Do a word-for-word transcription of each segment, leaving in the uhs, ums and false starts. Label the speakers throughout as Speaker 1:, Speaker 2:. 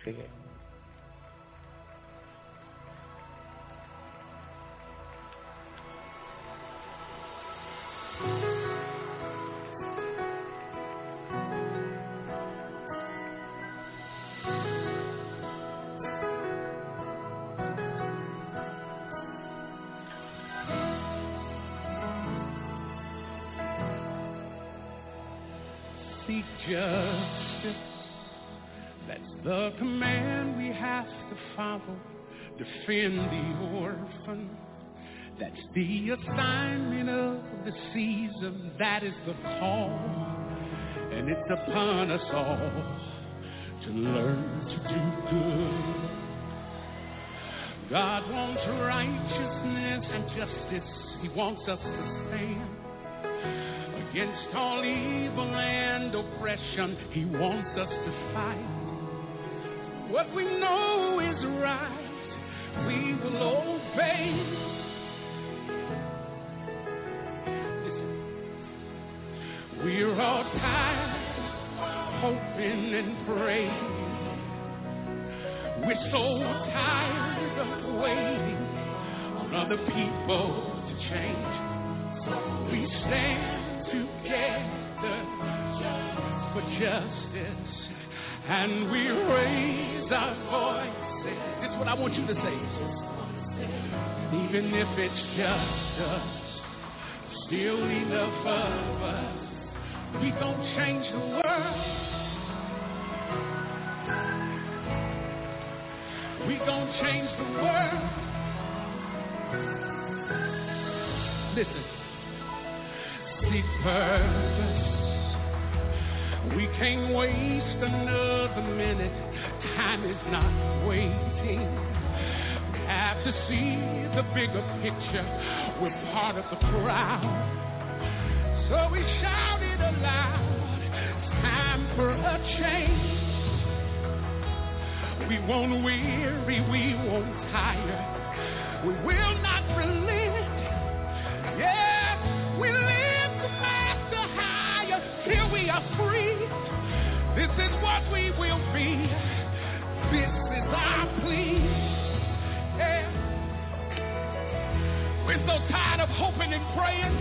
Speaker 1: Sing it.
Speaker 2: Seek justice. That's the command we have to follow. Defend the orphan. That's the assignment of the season. That is the call. And it's upon us all to learn to do good. God wants righteousness and justice. He wants us to stand against all evil and oppression. He wants us to fight what we know is right. We will obey. Listen. We're all tired, hoping and praying. We're so tired of waiting on other people to change. So we stand together for justice, and we raise our voices. This is what I want you to say. Even if it's just us, still enough of us. We gon' change the world. We gon' change the world. Listen. Seek purpose. We can't waste another minute. Time is not waiting. We have to see the bigger picture. We're part of the crowd. So we shout it aloud. It's time for a change. We won't weary, we won't tire. We will not relent. Yeah, we live the master higher. Here we are free. This is what we will be. This is our plea. Yeah. We're so tired of hoping and praying.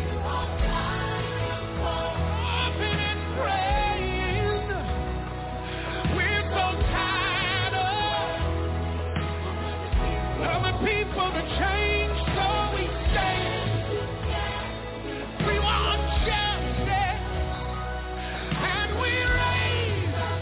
Speaker 2: Hoping and praying. We're so tired of other people to change, so we stand. We want justice, and we raise our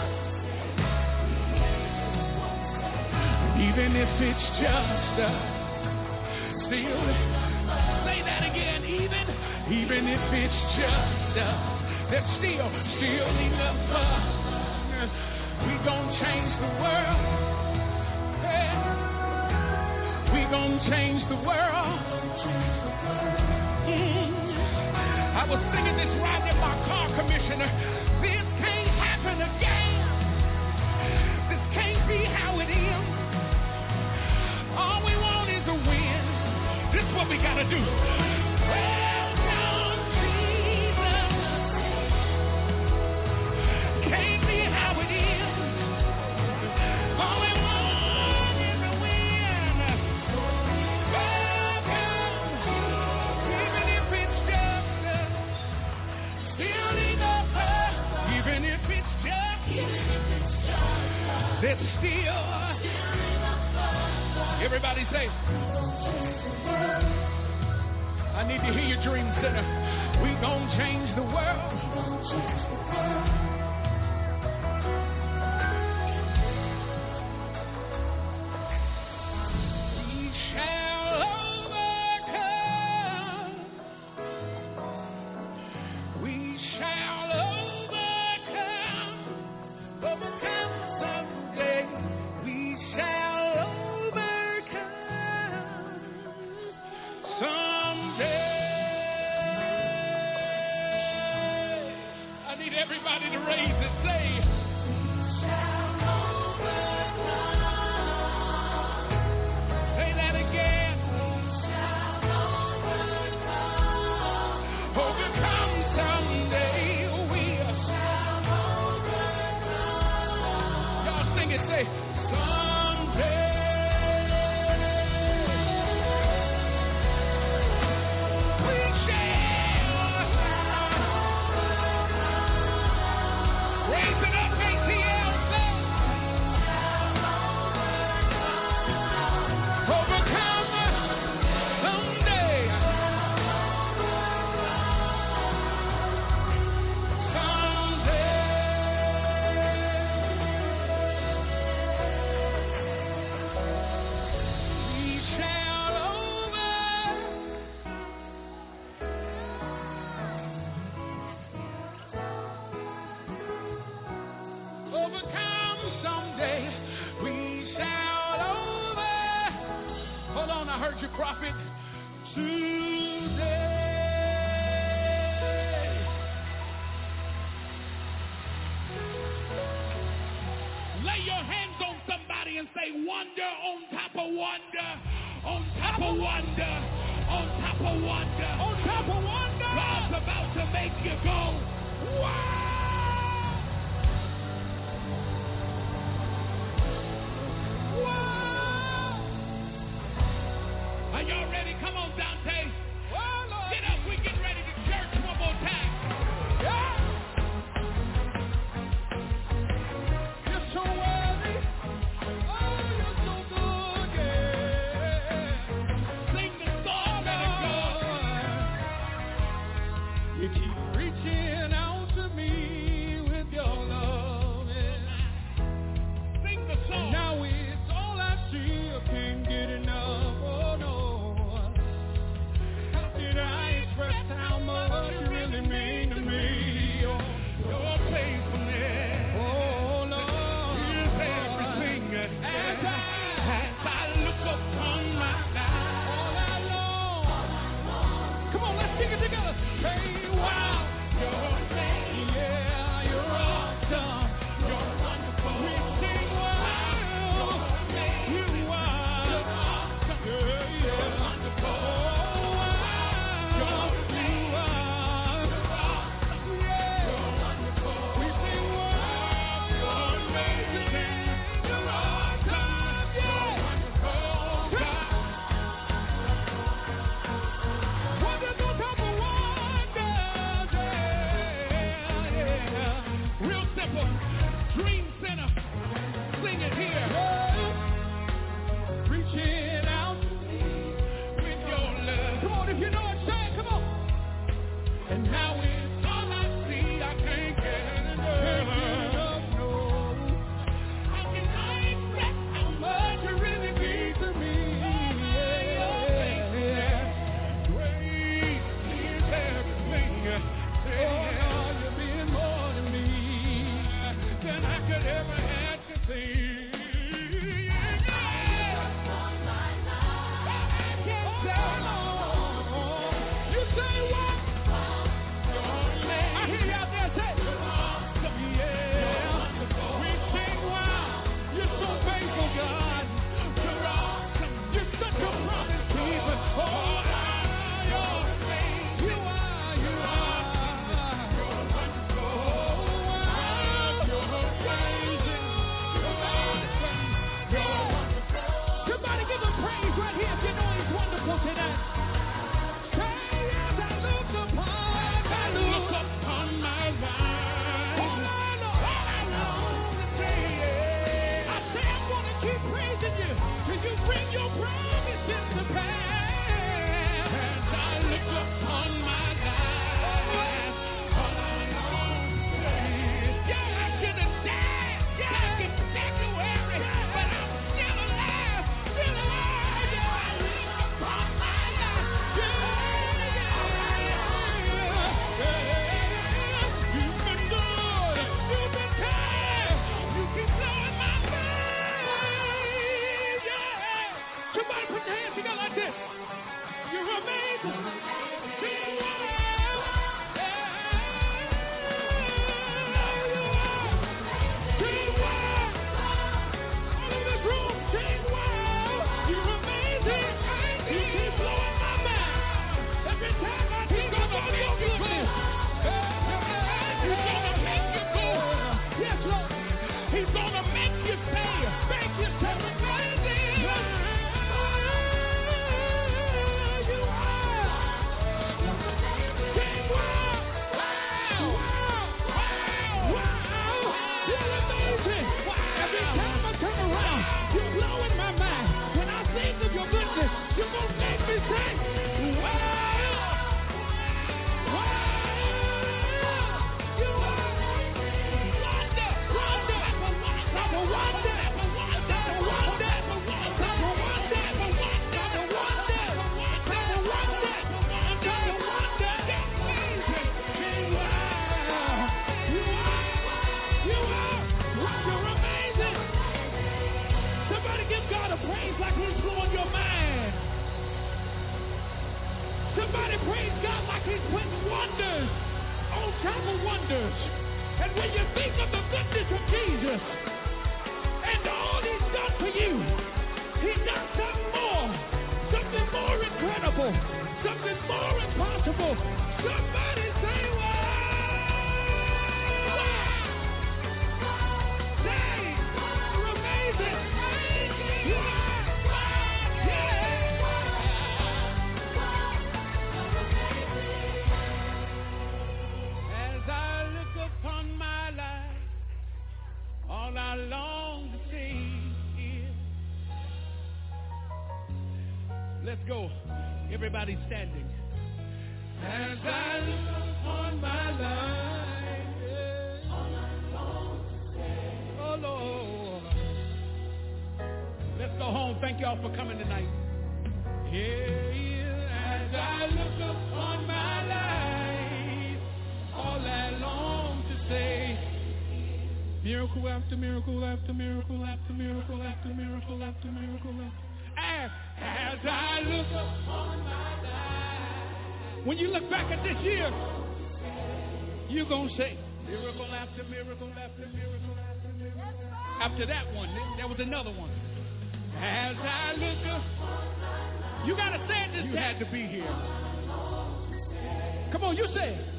Speaker 2: voices. Even if it's just us, still, say that again, even, even if it's just us, there's still, still enough of us. We gon' change the world. Yeah. We gon' change the world. Mm. I was singing this right in my car, Commissioner. This can't happen again. This can't be how it is. All we want is a win. This is what we gotta do. Well done, Jesus. Can't be how it is. All we want is a win. Welcome. Even if it's just us, still enough us. Even if it's just us, there's still. Everybody say, I need to hear your dream center. We gon' change the world. We shall overcome. We shall overcome. Overcome someday. We shall overcome someday. I need everybody to day we shout over. Hold on, I heard you, prophet. Today. Lay your hands on somebody and say wonder on top of wonder, on top of wonder, on top of wonder, on top of wonder. God's about to make you go, wow! Wow! Are y'all ready? Come on, Dante. Wow, get up, we get ready to church one more time. Yeah! So worthy. Oh, you're so good, yeah. Sing the song, let it go. You keep reaching out to me with your love, yeah. Sing the song. And now it's all I see, I can't get enough, oh no. How did I express how much you really mean to me? Oh, your faithfulness. Oh, sing it together. Say, wow, you're amazing. Yeah, you're awesome. You're wonderful. We sing, wow, you are. You're awesome. Yeah, yeah. You're wonderful. Oh, wow, you are. You're awesome. Yeah. You're wonderful. We sing, wow, you're amazing. You're awesome. Yeah. You're wonderful. Dream Center, sing it here. Reaching out to me with your love. Come on, if you know it, say it, come on. And now it's all I see, I can't get enough, no. How can I express how much you really mean to me? Yeah. Great is everything. Say, oh, you're being more than me than I could ever have to see. You say what? I hear you out there say, yeah. We sing, wow, you're so faithful, God. You're awesome. You're such a promise keeper. Oh, you're amazing. You are, you are. You're wonderful. Oh, wow, you're amazing. You're awesome. You're wonderful. Somebody give him praise right here if you know he's wonderful tonight. Say, as I look upon, I look upon my life. All I know, all I know to say, yeah. I say I'm gonna keep praising you till you bring your promises to pass. As I look upon my life, all I know to say is, yeah, I should have died back in February, but I'm still alive, still alive. Yeah, I look upon my life. Yeah, yeah, yeah, yeah. You've been good. You've been kind. You keep blowing my mind. Yeah. Somebody put your hands together like this. You're amazing. Sing wow. Yeah. You are. Sing wow. All in this room, sing wow. You're amazing. You keep blowing my mind. Every time I think about your goodness, he's gonna make you good. Yes, Lord. He's gonna make you say, thank you, so amazing. You are. Sing wow. Wow. Wow. Wow. You're amazing. Every time I turn around, you're blowing my mind. When I think of your goodness, you're gonna make me say, wow. Wow. You are. Wonder. Wonder. Wonder. Wonder. You're amazing. Somebody praise God like he's putting wonders on top of wonders. And when you think of the goodness of Jesus and all he's done for you, he's done something more, something more incredible, something more impossible. Somebody say, wow! Say, you're amazing! All I long to see is. Let's go. Everybody standing. As I look upon my life, all I long to say. Oh Lord. Let's go home. Thank y'all for coming tonight. Yeah, yeah. As I look upon my life, all I long to say. Miracle after miracle after miracle after miracle after miracle after miracle after. As, as I look upon my life. When you look back at this year, you're going to say, miracle after miracle after miracle after miracle. After that one, there was another one. As I look up, you got to say it this time. You had to be here. Come on, you say it.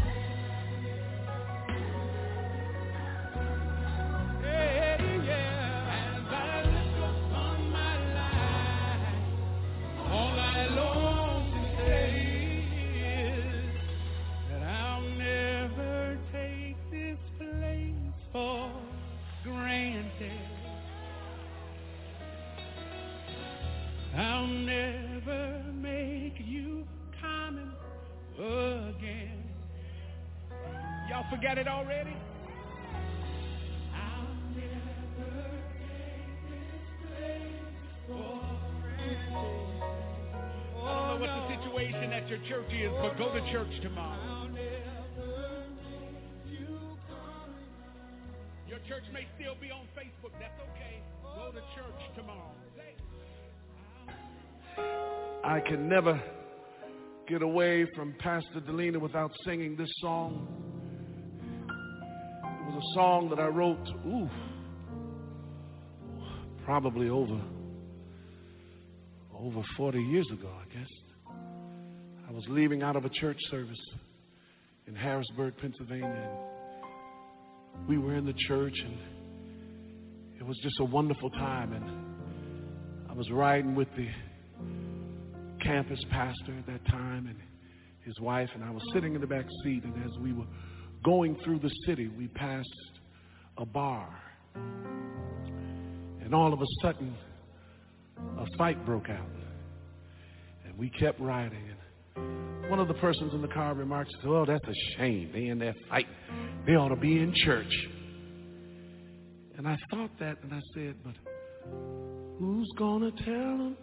Speaker 2: I'll never make you common again. Y'all forgot it already? I'll never take this place for granted. I don't know what the situation at your church is, but go to church tomorrow. I'll never make you common. Your church may still be on Facebook. That's okay. Go to church tomorrow.
Speaker 1: I can never get away from Pastor Delina without singing this song. It was a song that I wrote, ooh, probably over, over forty years ago, I guess. I was leaving out of a church service in Harrisburg, Pennsylvania. And we were in the church, and it was just a wonderful time. And I was riding with the campus pastor at that time and his wife, and I was sitting in the back seat, and as we were going through the city, we passed a bar, and all of a sudden a fight broke out, and we kept riding, and one of the persons in the car remarked, "Oh, that's a shame, they in that fight, they ought to be in church." And I thought that, and I said, but who's gonna tell them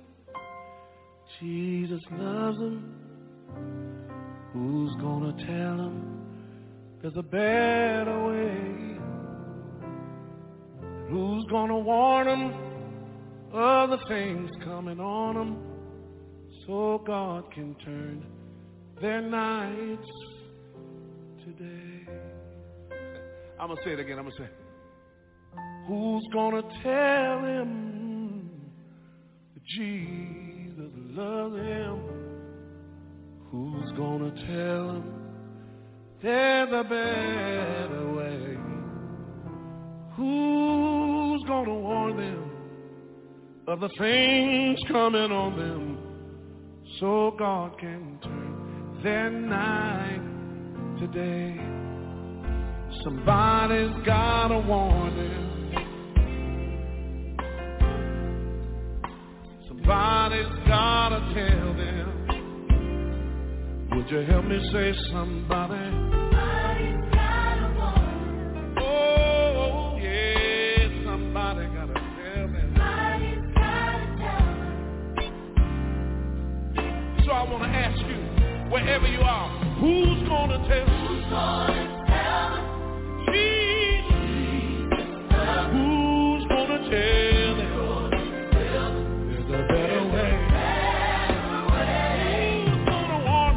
Speaker 1: Jesus loves them? Who's gonna tell them there's a better way? Who's gonna warn them of the things coming on them so God can turn their nights today? I'm gonna say it again. I'm gonna say, who's gonna tell him that Jesus loves him? Who's gonna tell him there's a better way? Who's gonna warn them of the things coming on them so God can turn their night today? Somebody's gotta warn them. Somebody's gotta tell them. Would you help me say somebody? Somebody's gotta warn them. Oh, yeah, somebody gotta tell them. Somebody's gotta tell them. So I want to ask you, wherever you are, who's gonna tell them? Who's gonna tell them? Jesus. Jesus. Who's gonna tell them? There's a better way. Better way. Who's gonna warn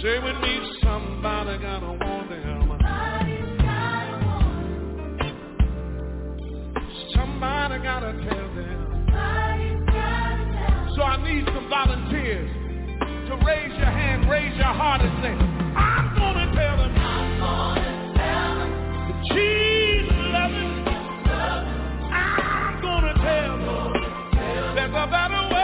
Speaker 1: Say with me, somebody gotta warn them. Somebody gotta tell them. So I need some volunteers to raise your hand, raise your heart and say, I'm gonna tell them. I'm gonna tell them. That Jesus loves them. I'm gonna tell them. There's a better way.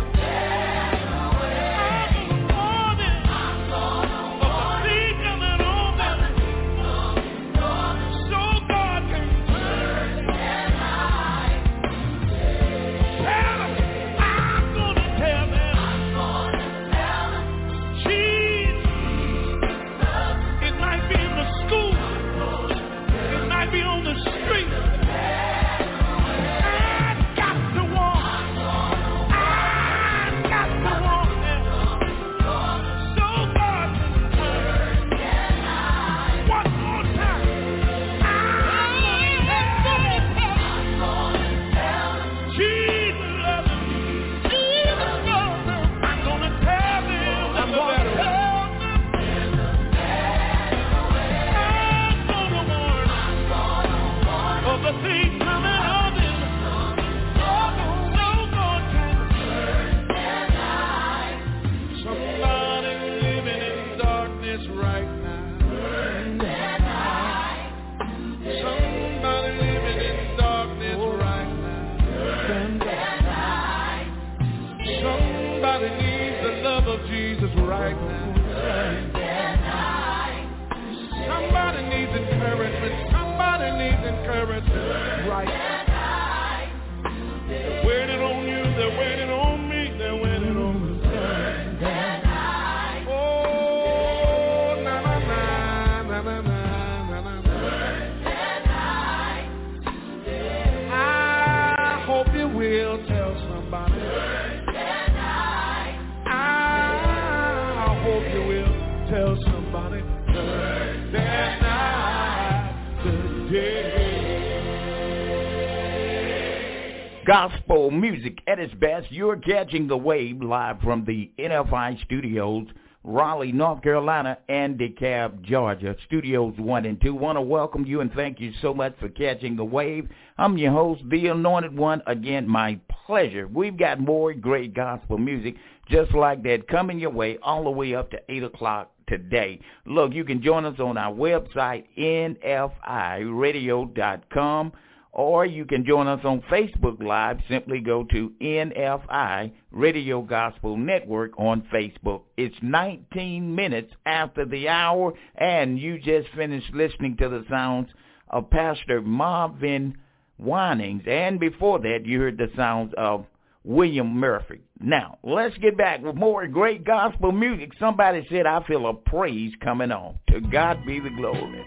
Speaker 3: Gospel music at its best. You're catching the wave live from the N F I studios, Raleigh, North Carolina, and DeKalb, Georgia. Studios one and two. Want to welcome you and thank you so much for catching the wave. I'm your host, The Anointed One. Again, my pleasure. We've got more great gospel music just like that coming your way all the way up to eight o'clock today. Look, you can join us on our website, N F I radio dot com. Or you can join us on Facebook Live. Simply go to N F I Radio Gospel Network on Facebook. It's nineteen minutes after the hour, and you just finished listening to the sounds of Pastor Marvin Winans. And before that, you heard the sounds of William Murphy. Now, let's get back with more great gospel music. Somebody said, I feel a praise coming on. To God be the glory.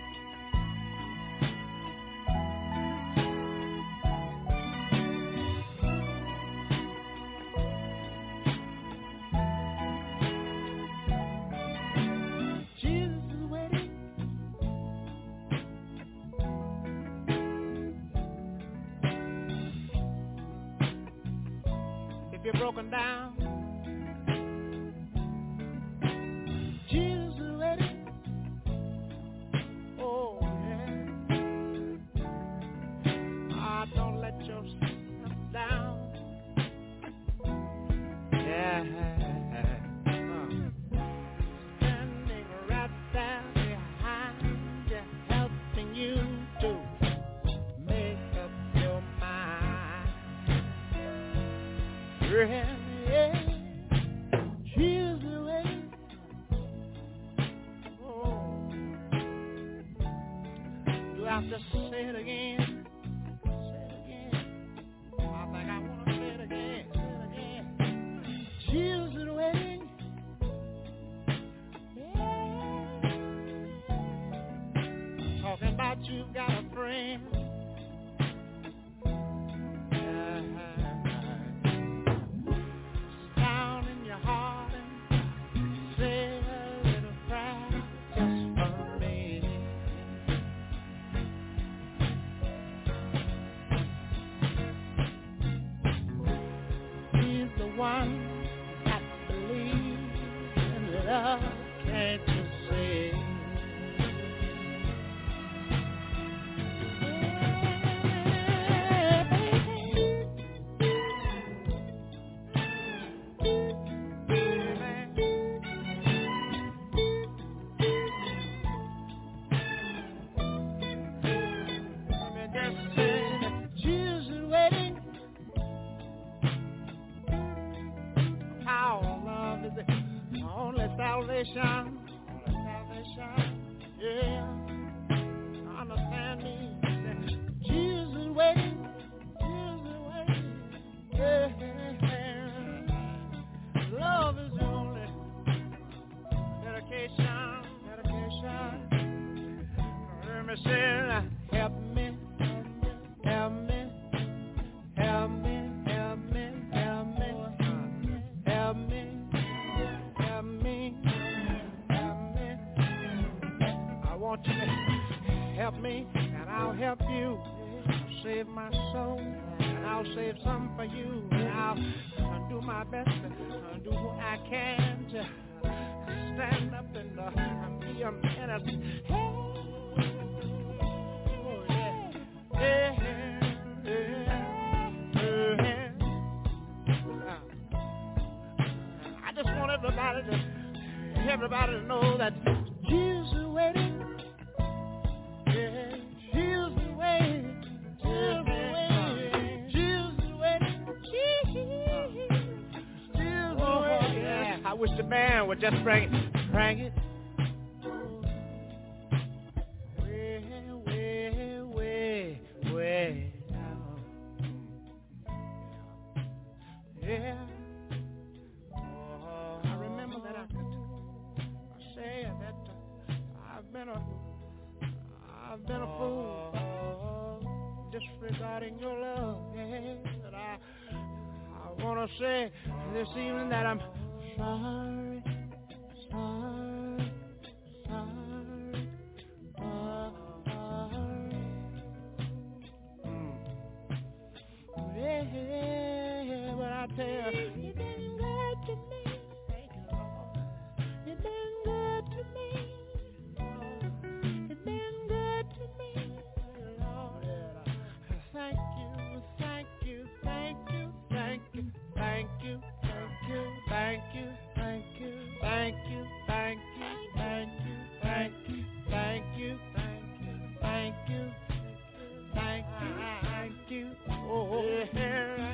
Speaker 2: Broken down, Jesus is ready. Oh yeah, ah, don't let yourself down. Yeah, uh. Standing right there behind you, helping you to make up your mind. Yeah. Yeah, Jesus is ready. Oh, do I have to say it again? Say it again. I think I want to say it again. Say it again. Jesus is ready. Yeah. Talking about you've got a friend. salvation, for salvation, yeah. Understand me, Jesus is waiting, Jesus is waiting, yeah. Love is the only dedication, dedication. Let me say, help me, help me, help me, help me, help me, help me, help me, help me. I want you to help me, and I'll help you. Save my soul, and I'll save some for you. And I'll do my best to do what I can to stand up and uh, be a menace. Yeah, yeah, yeah. I just want everybody to, everybody to know that Jesus is waiting. Yeah, Jesus is waiting. Jesus is waiting. Jesus is waiting. Jesus is waiting. I wish the band would just bring it, bring it. Yeah. Oh, I remember that I could I say that uh, I've been a I've been a fool disregarding your love. Yeah, that I I wanna say this evening that I'm sorry, sorry, sorry, sorry. Mm. Yeah, but I tell you, you've been good to me. Thank you, Lord. You've been good to me. You've been good to me, Lord. Thank you, thank you, thank you, thank you, thank you, thank you, thank you, thank you, thank you, thank you, thank you, thank you, thank you, thank you, thank you, thank you. Oh, yeah.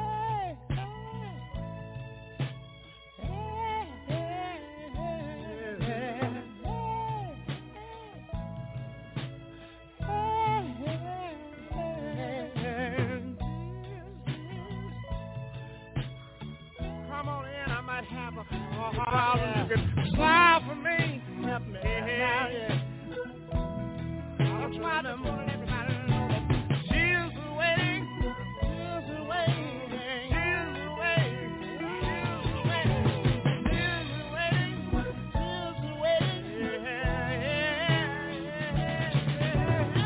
Speaker 2: Come on in, I might have a, a problem. You can smile for me. Help me. Yeah, yeah. I'm trying to want everybody to know that Jesus is waiting. Jesus is waiting. Jesus is waiting. Jesus is waiting. Jesus is waiting. Jesus is waiting. Yeah, yeah, yeah,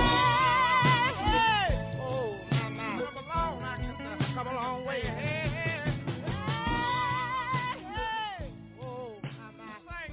Speaker 2: yeah. Oh, my, my. Come along, I can come a long way. Yeah, yeah. Oh, my, my.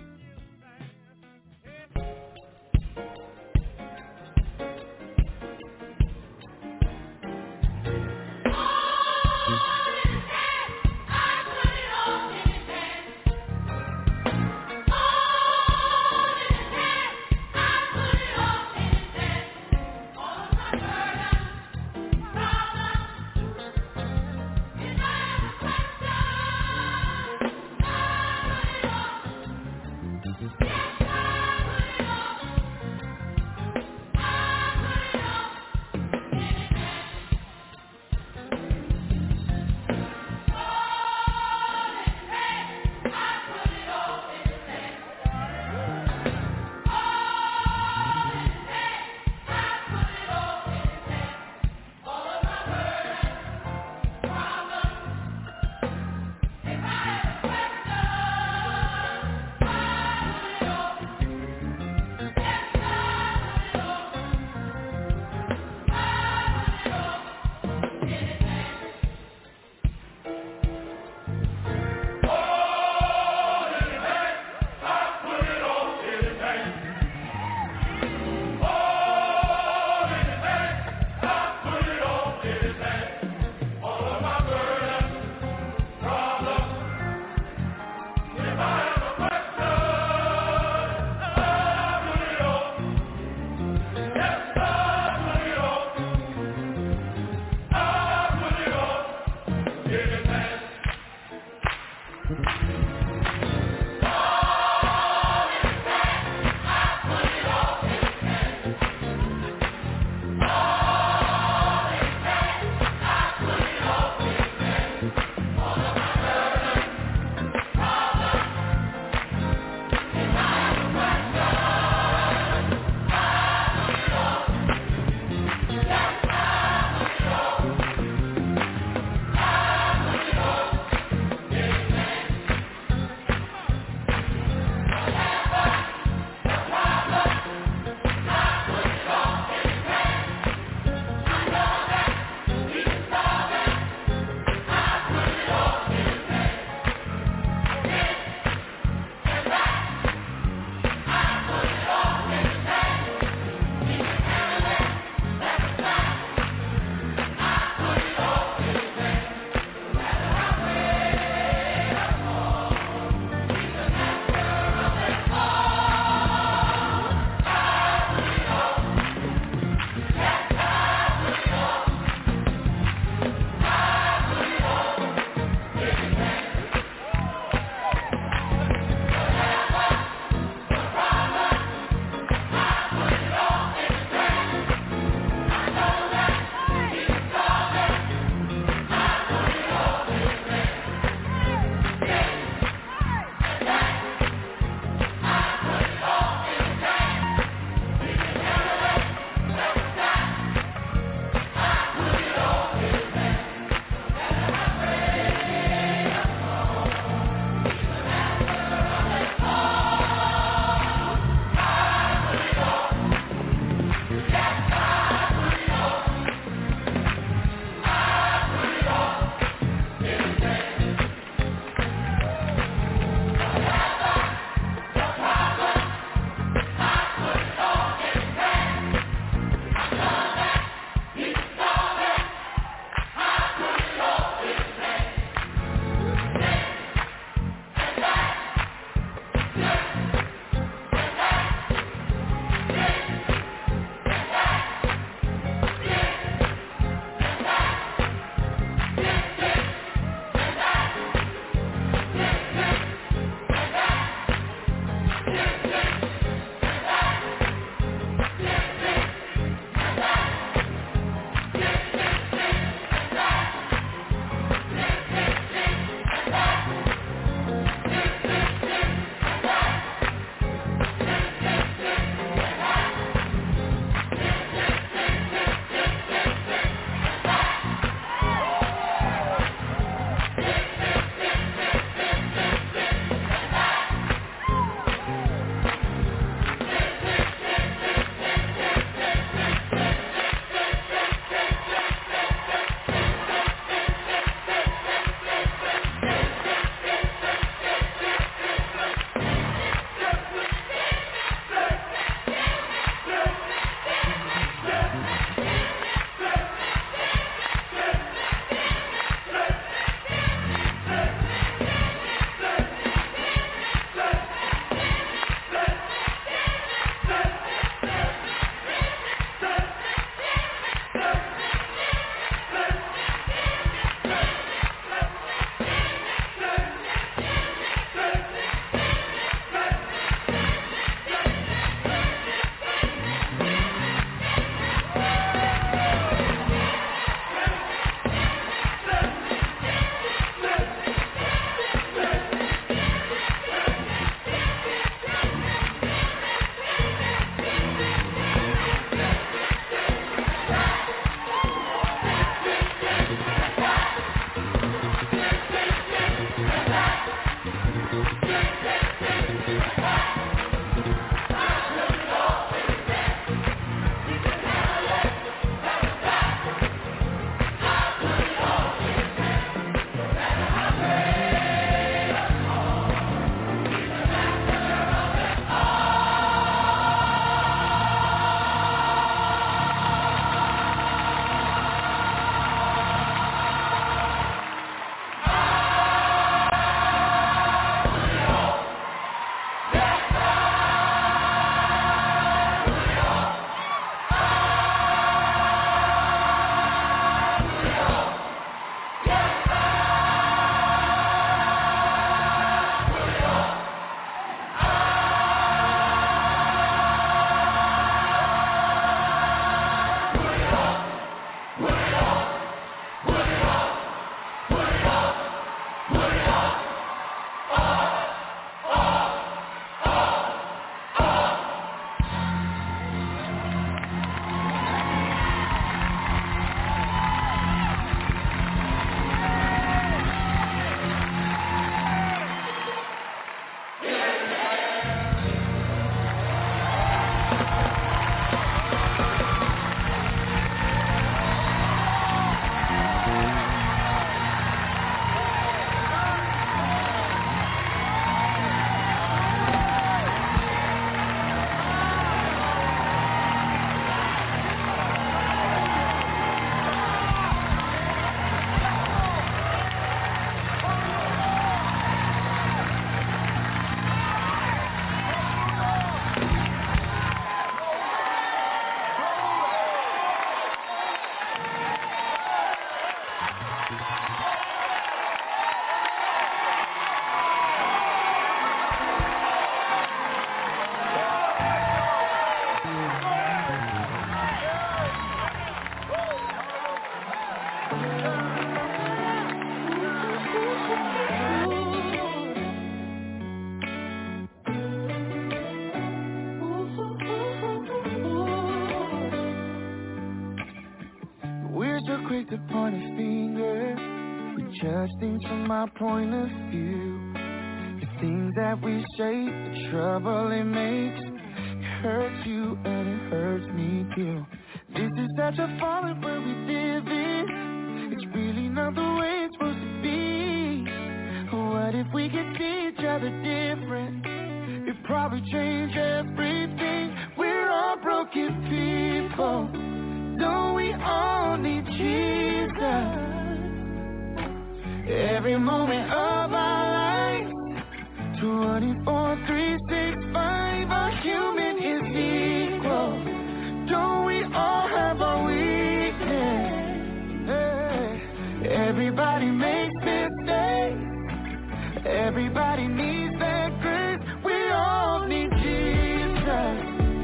Speaker 4: We're so quick to point a finger. We judge things from our point of view. The things that we say, the trouble it makes, it hurts you and it hurts me too. This is such a fallen world we live in. It's really not the way it's supposed to be. What if we could see each other different? It'd probably change everything. We're all broken people. Don't we all need Jesus? Every moment of our life, twenty-four, three, six, five, a human is equal. Don't we all have our weakness? Hey. Everybody makes mistakes. Everybody needs that grace. We all need Jesus.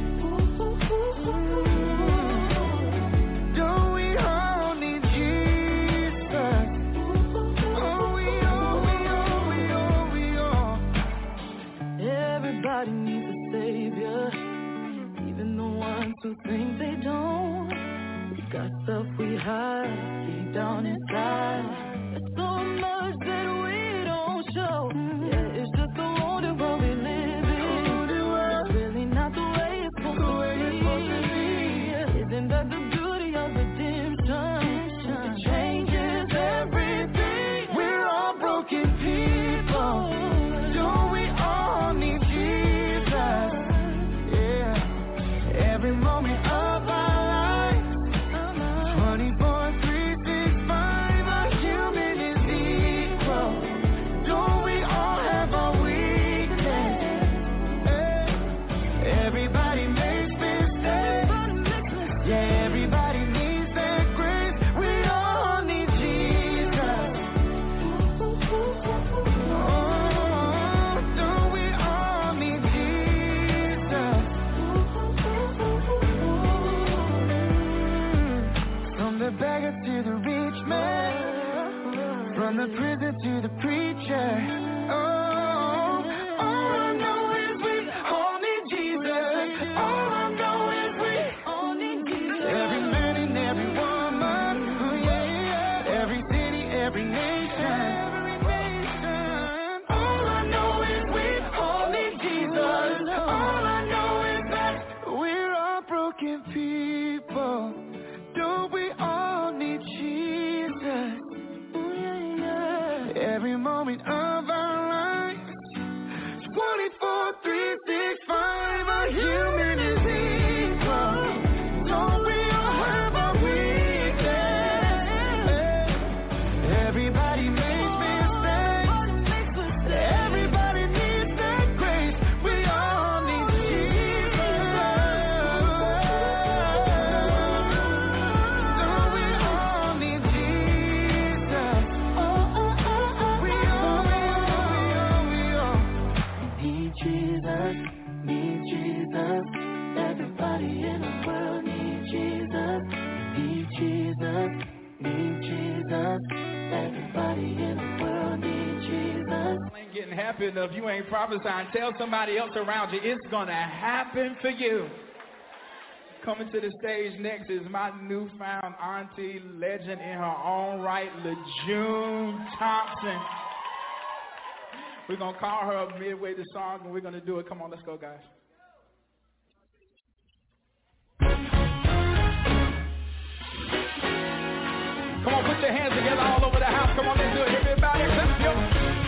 Speaker 4: Don't we all need Jesus? Oh, we all, we all, we all, we all. Everybody needs a savior, even the ones who think they don't. We got stuff we hide deep down inside. There's so much that we don't show. Yeah, it's just the wonder world we live in. It's really not the way it's supposed to be. Isn't that the beauty of redemption? It changes everything. We're all broken people. Don't we all need Jesus? Yeah. Every moment of our life, twenty-four, three, six, five, a human is equal. Don't we all have our weakness? Hey. Everybody makes mistakes. Yeah, everybody needs that grace. We all need Jesus. Oh, don't we all need Jesus? From the beggar to the rich man, from the prison to the preacher. Oh, all I know is we all need Jesus. All I know is we all need Jesus. Every man and every woman, oh yeah, every city, every nation. All I know is we all need Jesus. All I know is that we're all broken people. Don't we all need Jesus? Oh yeah, yeah. Every moment of our lives, twenty-four, three, six, five, a human is equal. Don't we all have our weakness? Everybody makes mistakes. Everybody needs that grace. We all need Jesus. Don't we all need Jesus? Oh, oh, oh, oh. We all, we all, we all, we all need Jesus. Need Jesus. Everybody in the world needs Jesus. Need Jesus. Need Jesus. Everybody in the world needs Jesus.
Speaker 2: Ain't getting happy enough. You ain't prophesying. Tell somebody else around you it's gonna happen for you. Coming to the stage next is my newfound auntie, legend in her own right, LaJune Thompson. We're gonna call her up midway the song, and we're gonna do it. Come on, let's go, guys. Come on, put your hands together all over the house. Come on, let's do it. Everybody, let's go.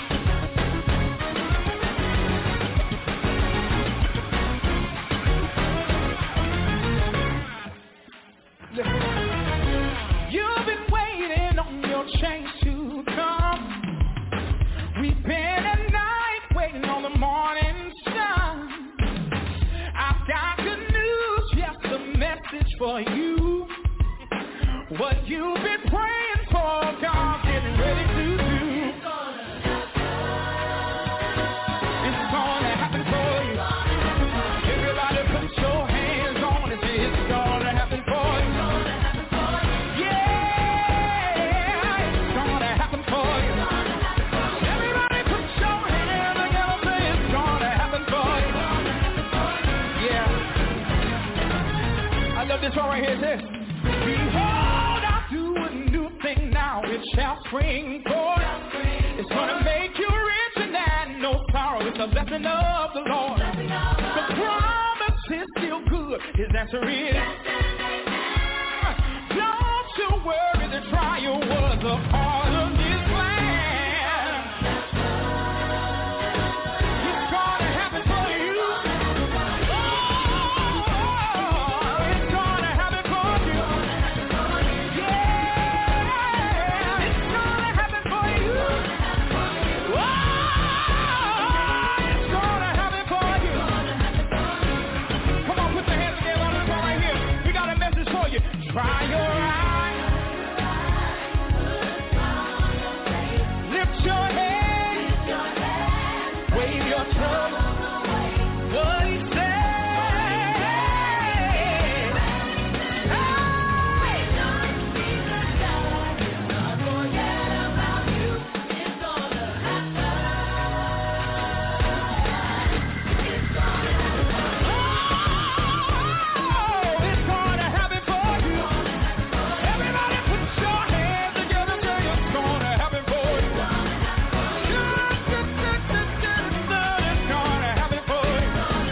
Speaker 2: You've been waiting on your change to come. We've been at night waiting on the morning sun. I've got good news, yes, a message for you. What you've been praying for, God's getting ready to do. It's gonna happen for you. Everybody put your hands on it. It's gonna happen for you. Yeah, it's gonna happen for you. Everybody put your hands together. Say it's gonna happen for you. Yeah. I love this one right here. It says, behold, I do shall spring forth. It's going to make you rich and add no sorrow. It's a blessing of the Lord. The promise is still good. His answer is, don't you worry, the trial was a part of his plan. It's going to happen for you. Oh, it's going to happen for you. Yeah, it's going to happen for you. Oh, it's going to happen for you. Come on, put your hands together on this one right here. We got a message for you. Try your eyes. Lift your head. Wave your tongue. What he said. Oh, it's gonna happen for you. Everybody put your hands together, say it's gonna happen for you. It's gonna happen for you.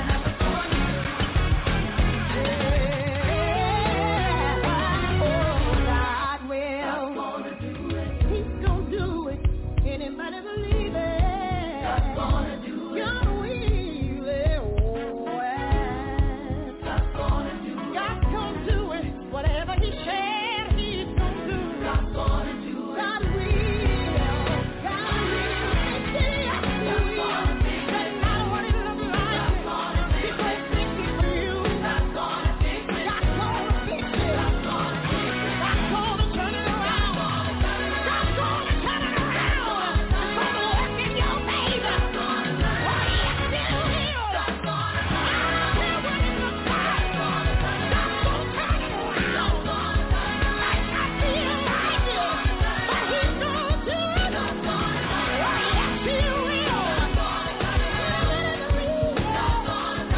Speaker 2: God will. He's gonna do it. Anybody believe it? God's gonna do it. God will. Oh, yeah. God's gonna do it. God's gonna do it. Whatever he said, he's gonna do it. God's gonna do it. God will. God will. See, I will. Doesn't matter what it looks like. He's gonna fix it for you. God's gonna fix it. God's gonna fix it. God's gonna fix it. God's gonna turn it around. God's gonna turn it around. It's gonna work in your favor. Oh, yes, it will. God's gonna turn it around. God's gonna turn it around. Might not feel like it, but he's gonna do it. Oh, yes, he will. God's gonna turn it around.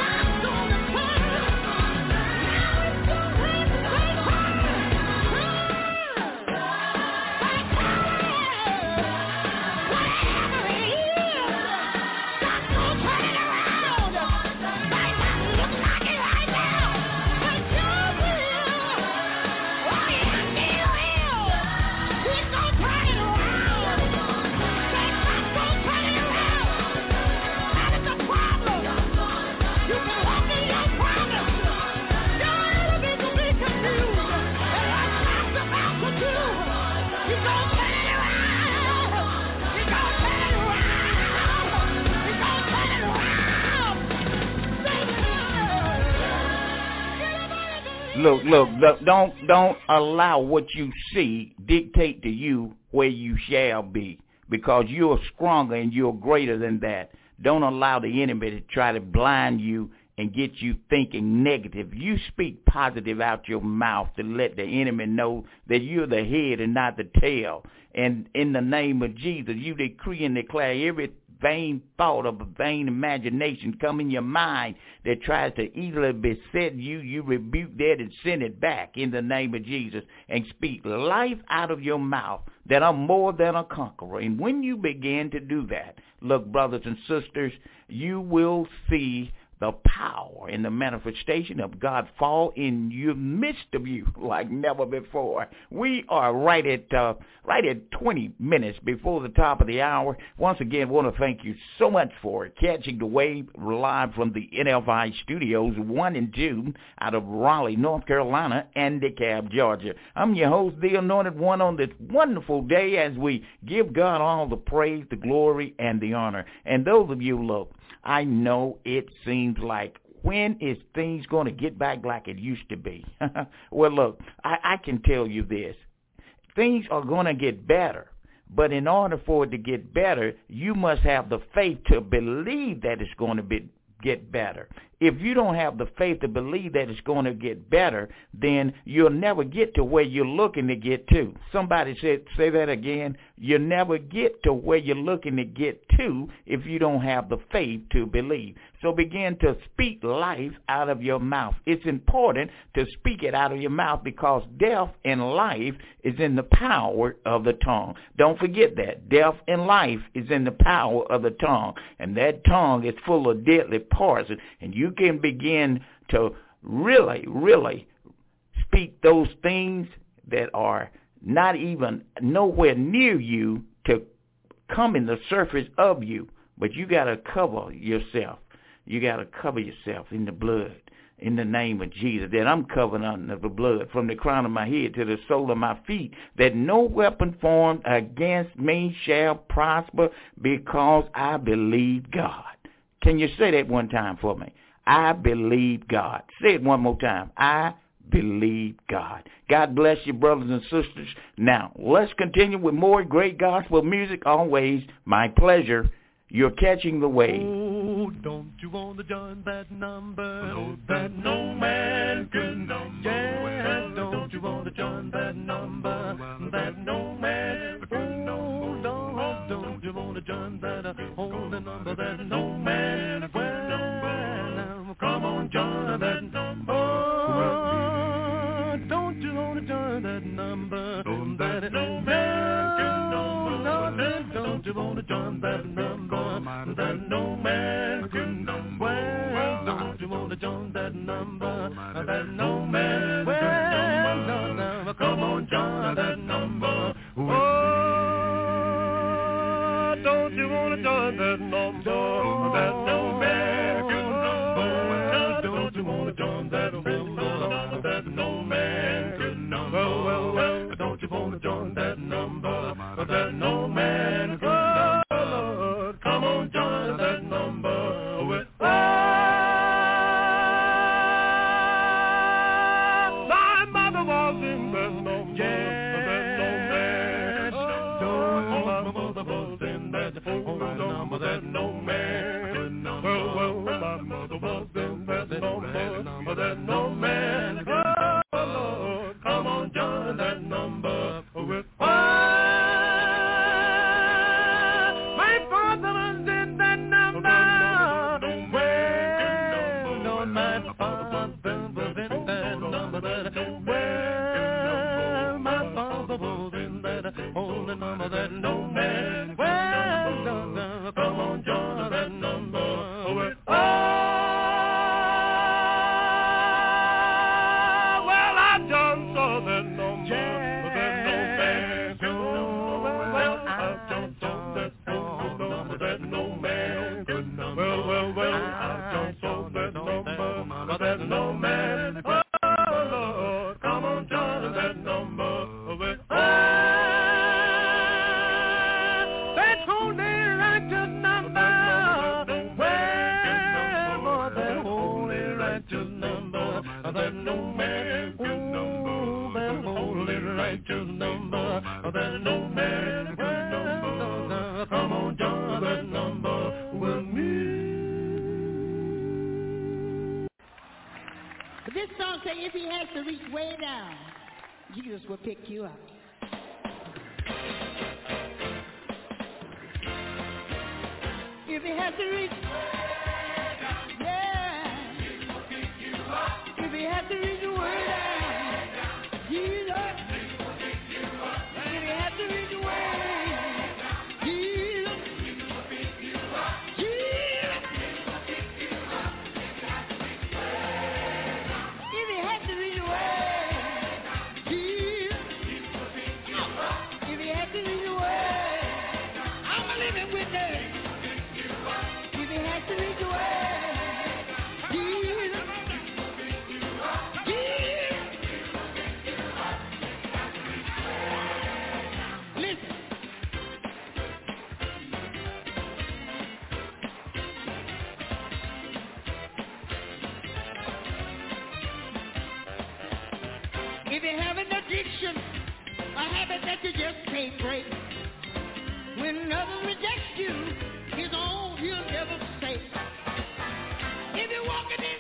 Speaker 3: Look, look, look, don't don't allow what you see dictate to you where you shall be, because you're stronger and you're greater than that. Don't allow the enemy to try to blind you and get you thinking negative. You speak positive out your mouth to let the enemy know that you're the head and not the tail. And in the name of Jesus, you decree and declare every vain thought of a vain imagination come in your mind that tries to easily beset you. You rebuke that and send it back in the name of Jesus and speak life out of your mouth that I'm more than a conqueror. And when you begin to do that, look, brothers and sisters, you will see the power and the manifestation of God fall in your midst of you like never before. We are right at uh, right at twenty minutes before the top of the hour. Once again, I want to thank you so much for catching the wave live from the N F I studios one and two out of Raleigh, North Carolina, and DeKalb, Georgia. I'm your host, the Anointed One, on this wonderful day as we give God all the praise, the glory, and the honor. And those of you, look, I know it seems like, when is things going to get back like it used to be? Well, look, I, I can tell you this. Things are going to get better. But in order for it to get better, you must have the faith to believe that it's going to be, get better. If you don't have the faith to believe that it's going to get better, then you'll never get to where you're looking to get to. Somebody said, say that again. You'll never get to where you're looking to get to if you don't have the faith to believe. So begin to speak life out of your mouth. It's important to speak it out of your mouth because death and life is in the power of the tongue. Don't forget that. Death and life is in the power of the tongue. And that tongue is full of deadly poison. And you can begin to really, really speak those things that are not even nowhere near you to come in the surface of you. But you got to cover yourself. You got to cover yourself in the blood, in the name of Jesus, that I'm covered under the blood from the crown of my head to the sole of my feet, that no weapon formed against me shall prosper because I believe God. Can you say that one time for me? I believe God. Say it one more time. I believe God. God bless you, brothers and sisters. Now, let's continue with more great gospel music. Always my pleasure. You're catching the wave.
Speaker 2: Oh, don't you want to join that number? No, that no man can number. Yeah, don't you want to join that number? That no man can number. Oh, don't you want to join that only number? That no man can number. Come on, join that number. Oh, don't you want to join that number? That no man can number. Don't you want to join that number? That no man can number. Well, don't you want to join that number? That no man can number. Come on, join that number. Oh, don't you want to join that number? That no man can number. Don't you want to join that number? That no man can number. Well, well, don't you want to join that number? That no man can number. Come on, join that number with oh, my mother was in that number. Yeah, that no man. Oh, my mother was in that oh, number that no man. Well, well, my mother was in that number that no man. Oh, Lord, come on, join that number with oh. That no man, well, no, no, come on, join that number. Oh, well, I just saw that number. Yeah. That no man can number. Well, I just saw that number. That no man can number. Well, well, well, I just saw that number. That no man. Oh, Lord, come on, join that number. That no man can number, that holy righteous number, that no man can number. Come on, join that number with me.
Speaker 5: This song says if he has to reach way down, Jesus will pick you up. If he has to reach if he has to reach the word out, Jesus. If he has to reach the word, Jesus. Jesus. If he has to reach the word, Jesus. If he has to reach the word, I'm a living witness. If he has to reach the word. If you have an addiction, a habit that you just can't break, when others reject you, his own he'll never say. If you're walking in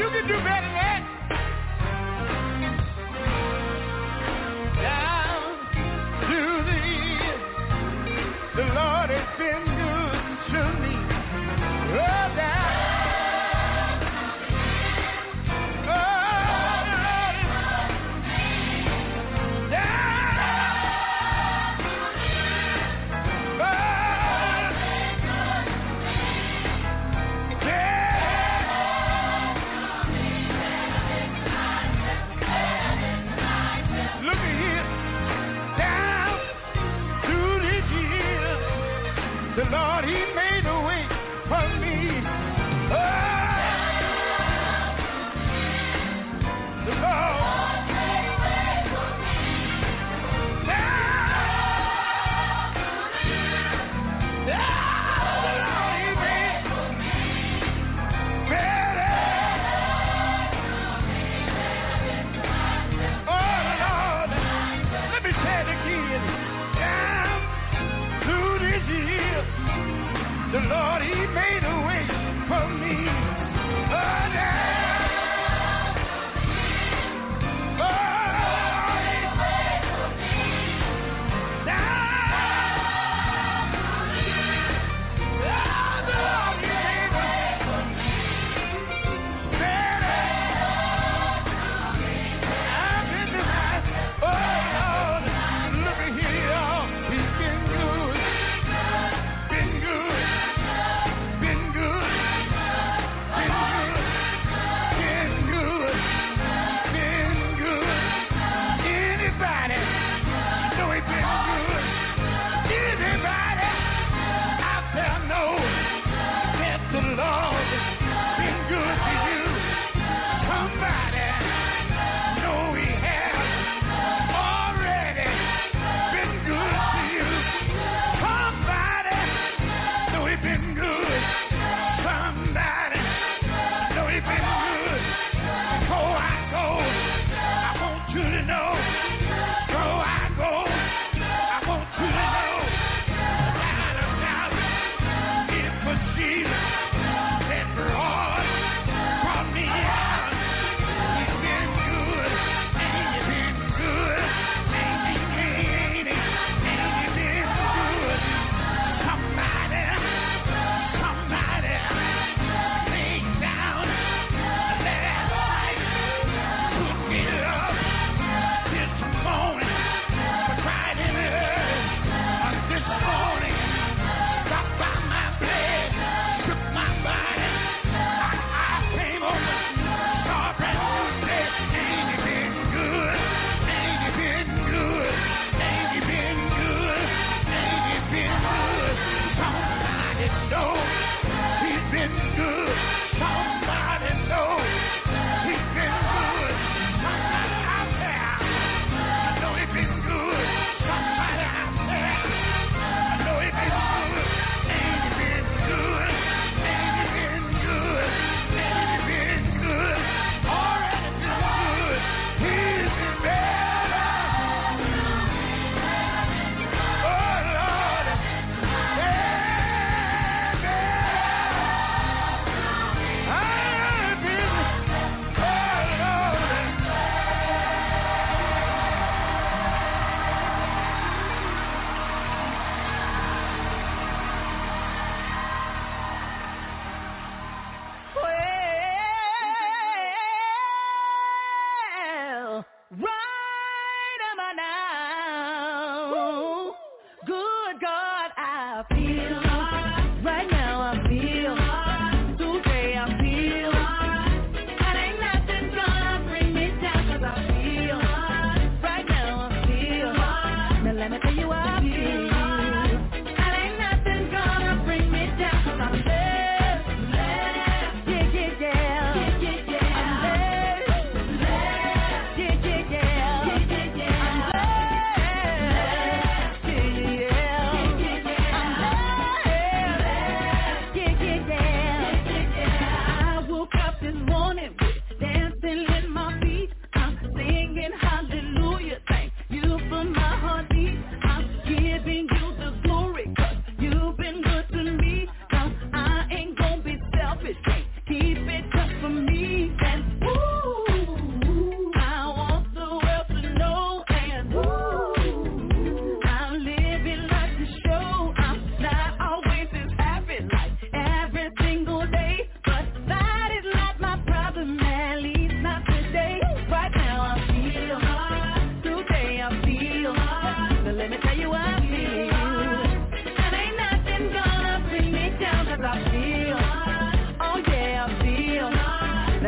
Speaker 5: You can do better than that. Down to the end, the Lord has been good to me. Oh, down. Oh, the Lord is down. Oh, look at here, down through this year, the Lord, He made a way for me. Oh, the Lord, down, down, the Lord, He made better. Oh, Lord, let me say it again. Down through this year, the Lord, He made a way for me. Oh, down. Oh, Lord, He made down. Down, the Lord, He made a better. I've been to my, oh, Lord, look at here, y'all. He's been good. Been good. Been good.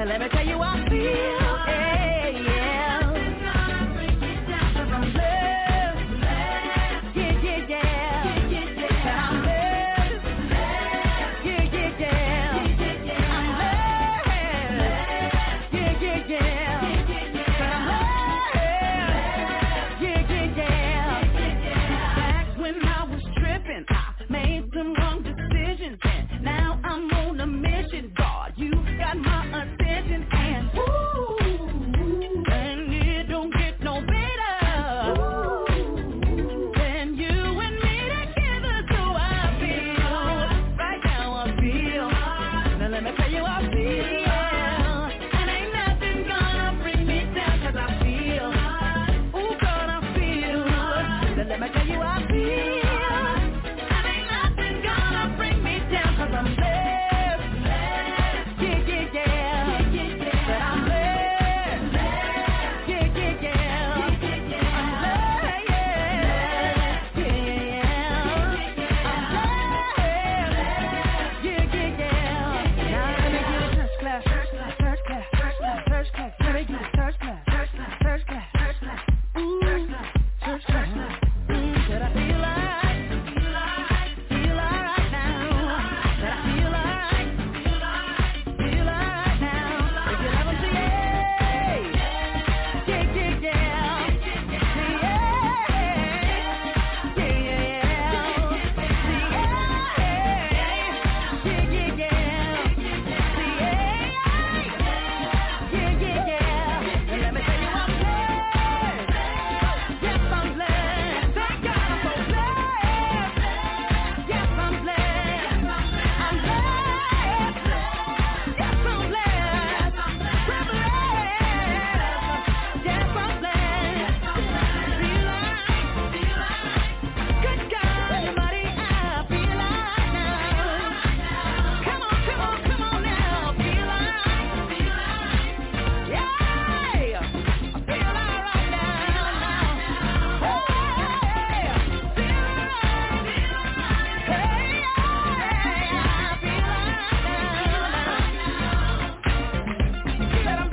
Speaker 4: let me tell you how I feel. Hey, yeah. I'm blessed. Yeah, yeah, yeah. I'm blessed. Yeah, yeah, yeah. I'm blessed. Yeah, yeah, yeah. Yeah, yeah, yeah. Back when I was tripping, I made some wrong decisions, and now I'm on a mission. God, you got my attention, and ooh, and it don't get no better than you and me together. So I feel right now. I feel. Now let me tell you how I feel. And ain't nothing gonna bring me down, 'cause I feel. Ooh, God, I feel. Now let me tell you how I feel. And ain't nothing gonna bring me down, 'cause I'm blessed. Yeah, yeah, yeah. But I'm blessed. Yeah, yeah, yeah. I'm blessed. Yeah, yeah, yeah. I'm blessed. Yeah, yeah, yeah. Now let me get a church class. Church class. Church class. Church class. Let me get a church class. Church class. Ooh, church class. Mm, that I feel like, feel alright now. That I feel like, feel alright now. If you love 'em, say yeah. Yeah, yeah, yeah. Say yeah. Yeah, yeah, yeah. Say yeah. Yeah, yeah, yeah. Say yeah. Yeah, yeah, yeah. And let me tell you I'm blessed. Yes, I'm blessed. Thank God I'm so blessed. Yes, I'm blessed. I'm blessed. Yes, I'm blessed. We're blessed. Yes, I'm blessed. Feel like, good God Almighty, I feel like now. Come on, come on, come on now. Feel like, yeah. I feel alright now. Hey, feel alright. Hey, I feel alright now. Feel that I'm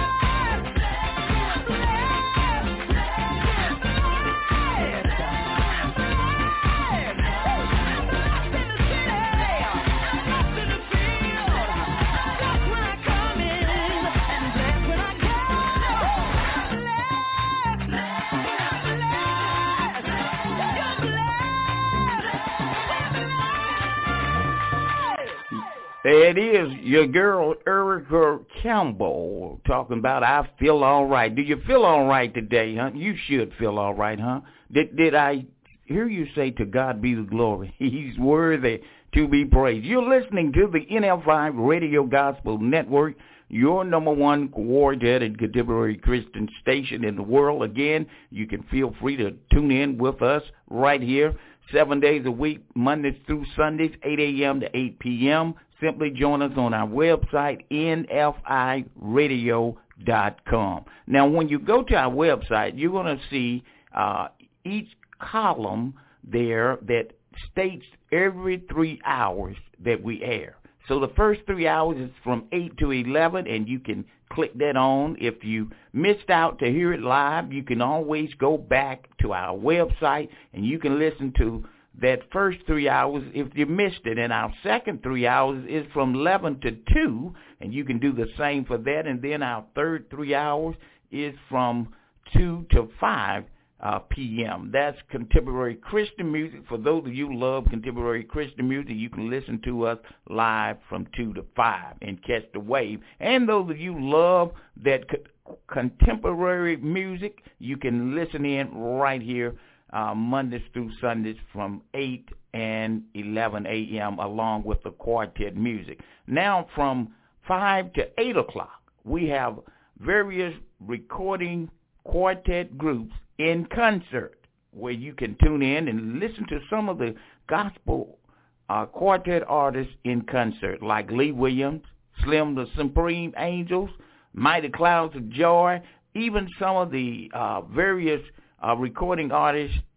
Speaker 3: There it is, your girl Erica Campbell talking about I feel all right. Do you feel all right today, huh? You should feel all right, huh? Did did I hear you say to God be the glory? He's worthy to be praised. You're listening to the N F I Radio Gospel Network, your number one quartet and contemporary Christian station in the world. Again, you can feel free to tune in with us right here, seven days a week, Mondays through Sundays, eight a.m. to eight p.m., simply join us on our website, N F I radio dot com. Now, when you go to our website, you're going to see uh, each column there that states every three hours that we air. So the first three hours is from eight to eleven, and you can click that on. If you missed out to hear it live, you can always go back to our website, and you can listen to that first three hours if you missed it. And our second three hours is from eleven to two, and you can do the same for that. And then our third three hours is from two to five uh, p m That's contemporary Christian music. For those of you who love contemporary Christian music, you can listen to us live from two to five and catch the wave. And those of you who love that co- contemporary music, you can listen in right here Uh, Mondays through Sundays from eight and eleven a.m. along with the quartet music. Now from five to eight o'clock, we have various recording quartet groups in concert where you can tune in and listen to some of the gospel uh, quartet artists in concert, like Lee Williams, Slim the Supreme Angels, Mighty Clouds of Joy, even some of the uh, various Uh, recording artists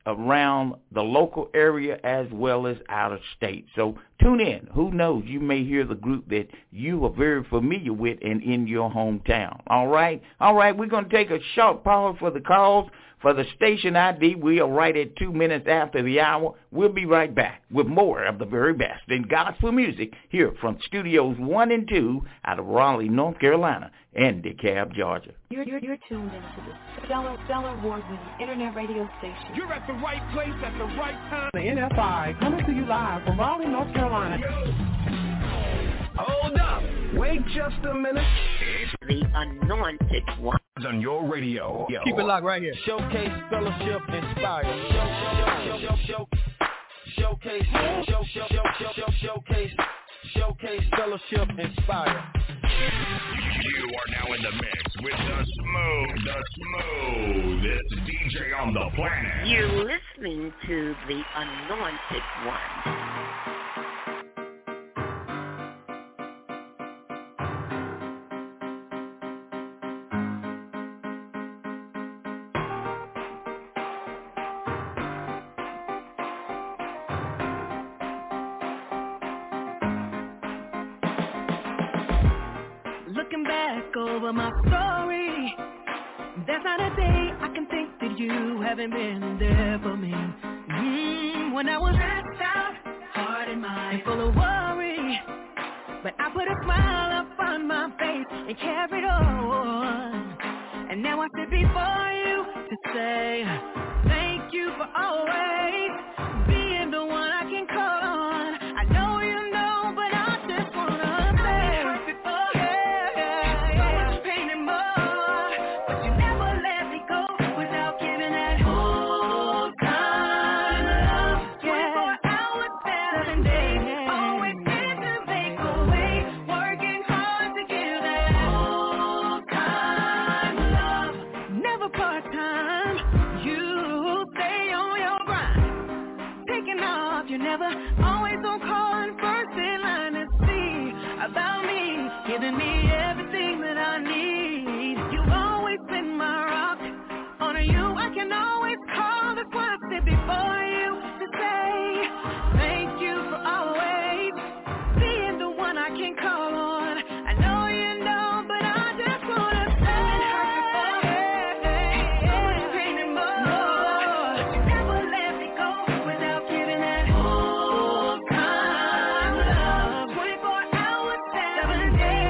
Speaker 3: around the local area as well as out of state. So tune in. Who knows? You may hear the group that you are very familiar with and in your hometown. All right? All right, we're going to take a short pause for the calls. For the station I D, we are right at two minutes after the hour. We'll be right back with more of the very best in gospel music here from Studios one and two out of Raleigh, North Carolina, and DeKalb, Georgia.
Speaker 6: You're, you're, you're tuned into the Stellar, Stellar award-winning internet radio station.
Speaker 2: You're at the right place at the right time.
Speaker 7: The N F I coming to you live from Raleigh, North Carolina.
Speaker 8: Hold up. Wait just a minute.
Speaker 9: It's the Anointed One.
Speaker 8: On your radio. Yo.
Speaker 10: Keep it locked right here.
Speaker 8: Showcase, fellowship, inspire. Show, show, show, show, showcase, show, show, show, show, showcase, showcase, fellowship, inspire.
Speaker 11: You are now in the mix with the smooth, the smoothest D J on the planet.
Speaker 9: You're listening to the Anointed One.
Speaker 4: Looking back over my story, there's not a day I can think that you haven't been there for me. Mm, when I was stressed out, heart and mind full of worry, but I put a smile up on my face and carried on. And now I sit before you to say thank you for always being the one I can call on. I know you know, but I just wanna say hurt before. Giving me everything that I need. You've always been my rock. On you I can always call. That's why I sit before you to say thank you for always being the one I can call on. I know you know, but I just wanna say so much pain and more. But you never let me go without giving that whole time love. twenty-four hours, seven days.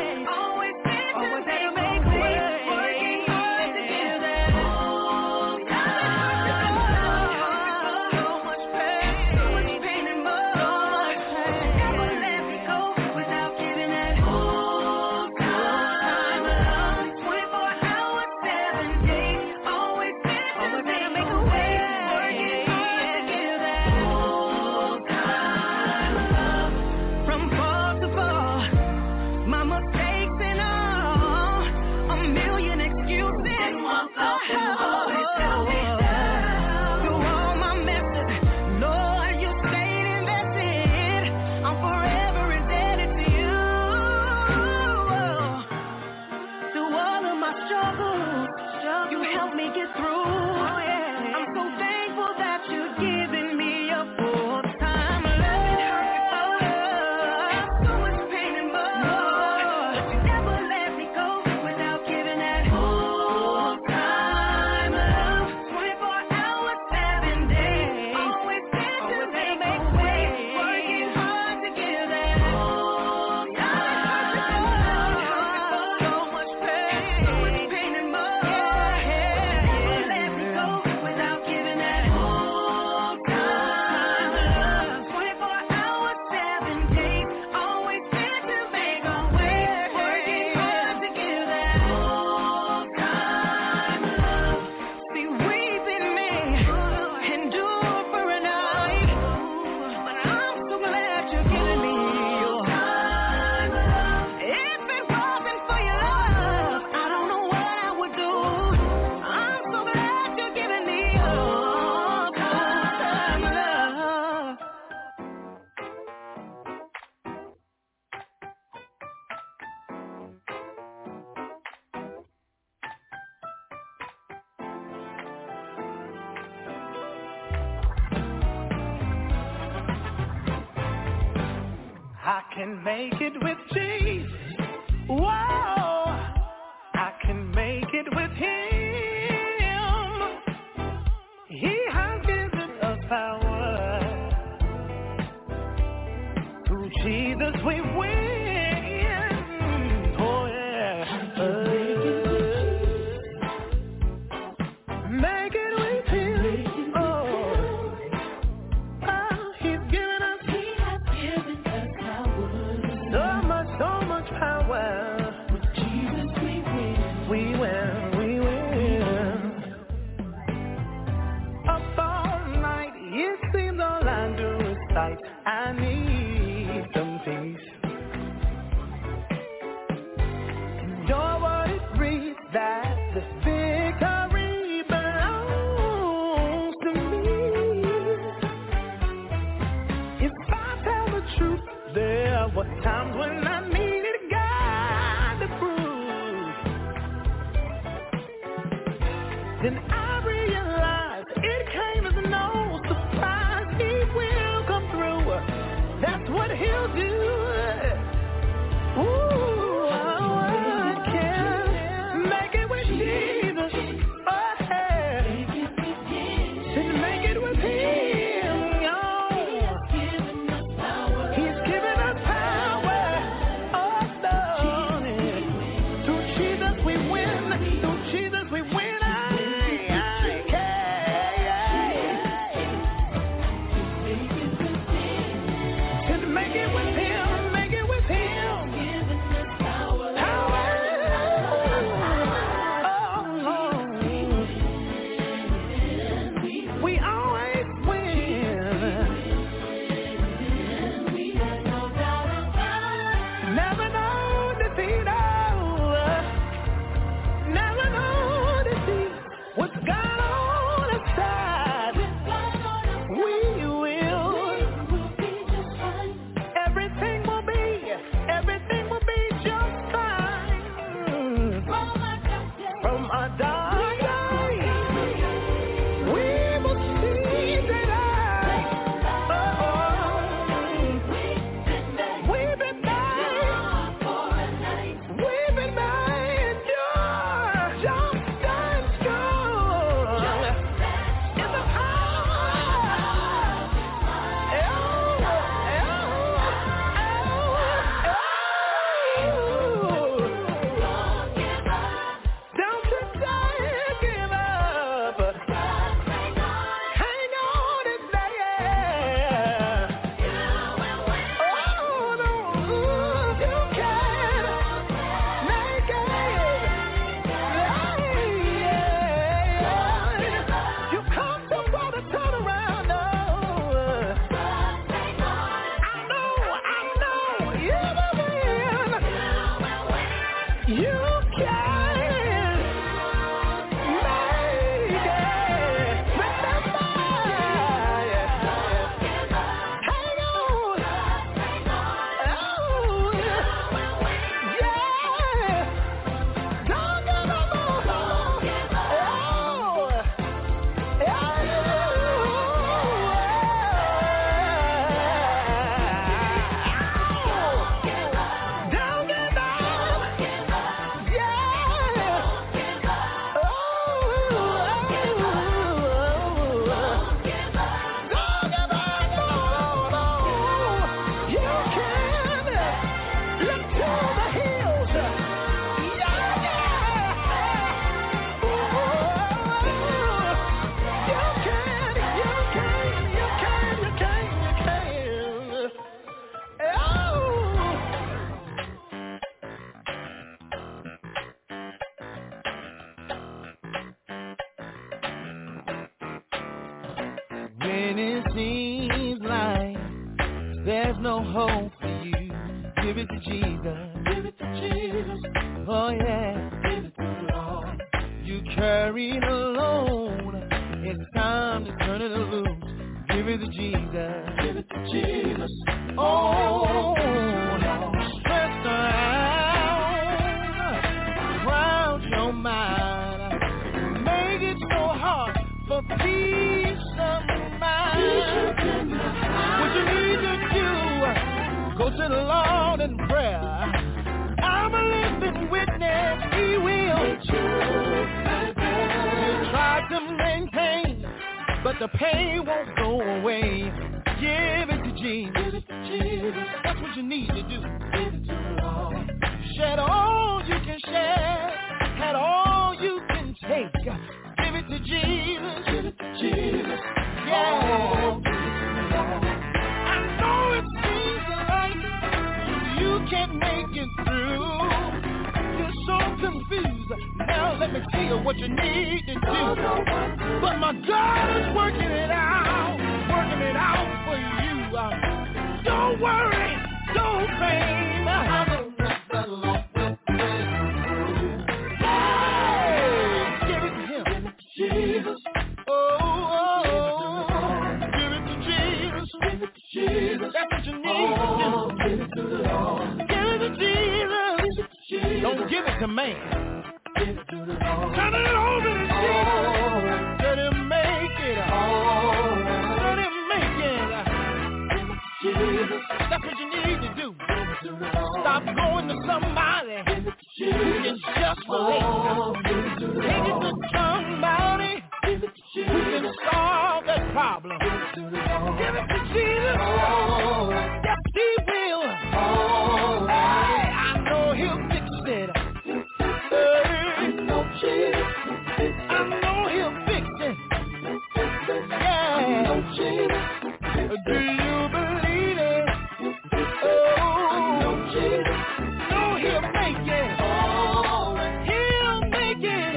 Speaker 5: I can make it with Jesus. Whoa, I can make it with Him. He has given us power. Through Jesus we win. Oh yeah. Uh, make it with Him. Oh, oh, He's given us. He has given us power. So much, so much power. With Jesus we win. We win, we win. Up all night, it seems all I do is fight. I need some peace. Your word it reads that the victory belongs to me. If I tell the truth, there were times when I needed God to prove. Then I realized it came as no surprise. He will come through. That's what He'll do. Ooh, I can make it with Jesus. Oh, yeah. Should make it with Him. Oh. He's given us power. Oh, Lord. Through Jesus we win. Through Jesus we win. I, I can. Should make it with Him. Make it with Him. Power. Oh, we always win. Never know defeat. Oh, never know defeat. With God on our side, we will. Everything will be, everything will be just fine. From a dark night, we will see the light. Oh, we've been made, we've been made just and strong. In the Don't you dare give up. Hang on in there. Oh, no, you can make it. Yeah. You come so far to turn around. No. I know, I know, you will win. You can make it. Remember, hang on. Oh, yeah. Don't give up. Don't give up. When it seems like there's no hope for you, give it to Jesus. Give it to Jesus. Oh yeah, give it to the Lord. You carry it alone. It's time to turn it loose. Give it to Jesus. Give it to Jesus. Oh, stress around, crowd your mind, make it so hard for peace of mind. What you need to do, go to the Lord. the pain won't go away. Give it to Jesus. Give it to Jesus. That's what you need to do. Give it to the Lord. Shed all you can shed. Had all you can take. Give it to Jesus. Give it to Jesus. Yeah. Oh, give it to the Lord. I know it seems like you can't make it through. You're so confused. Now let me tell you what you need to do. But my God is working it out. Working it out for you. Uh, don't worry. Don't faint. I know that the Lord will hey, give it to Him. Give it to Jesus. Oh, oh, oh. Give it to Jesus. Give it to Jesus. That's what you need oh, to do. Give it to the Lord. Give it to Jesus. Give it to Jesus. Don't give it to man. Give it to the Lord. Turn it over to Jesus. Oh, let Him make it. Oh, let Him make it. Give it to Jesus. That's what you need to do. Stop going to somebody who can just relate. Take it to somebody who can solve that problem. Give it to Jesus. Yes, He will. Hey, I know He'll fix it. Hey, I know He'll fix it. Yeah. Do you believe it? Oh, no, He'll make it. He'll make it.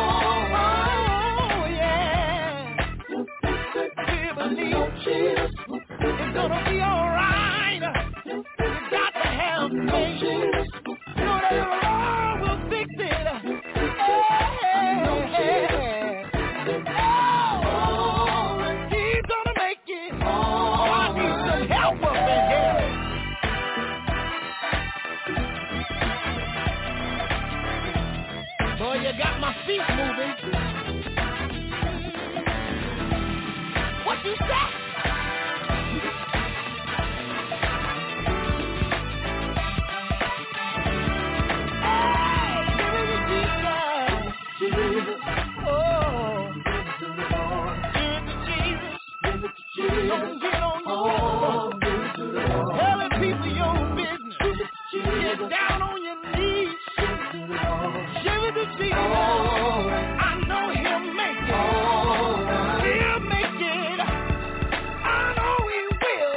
Speaker 5: Oh, yeah. We believe it's gonna be all right. You got to have faith. Know that the Lord will fix it. Hey, oh, He's gonna make it. I need some help up in here. Boy, you got my feet moving. What you say? Hey, give it to Jesus. Jesus. Oh, give it to the Lord. Give it to Jesus. Give it to Jesus. Don't get on the oh, give it to the Lord. Telling people your business. Give it to Jesus. Get down on your knees. Give it to the Lord. Give it to Jesus. Oh, I know He'll make it. Oh, He'll make it. I know He will.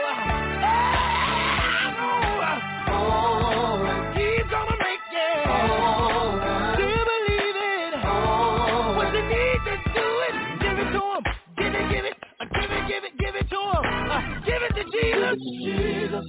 Speaker 5: I know. Oh, He's gonna make it. Oh, do you believe it? Oh, what you need to do it. Give it to Him. Give it, give it. Uh, give it, give it, give it to Him. Uh, give it to Jesus. Jesus.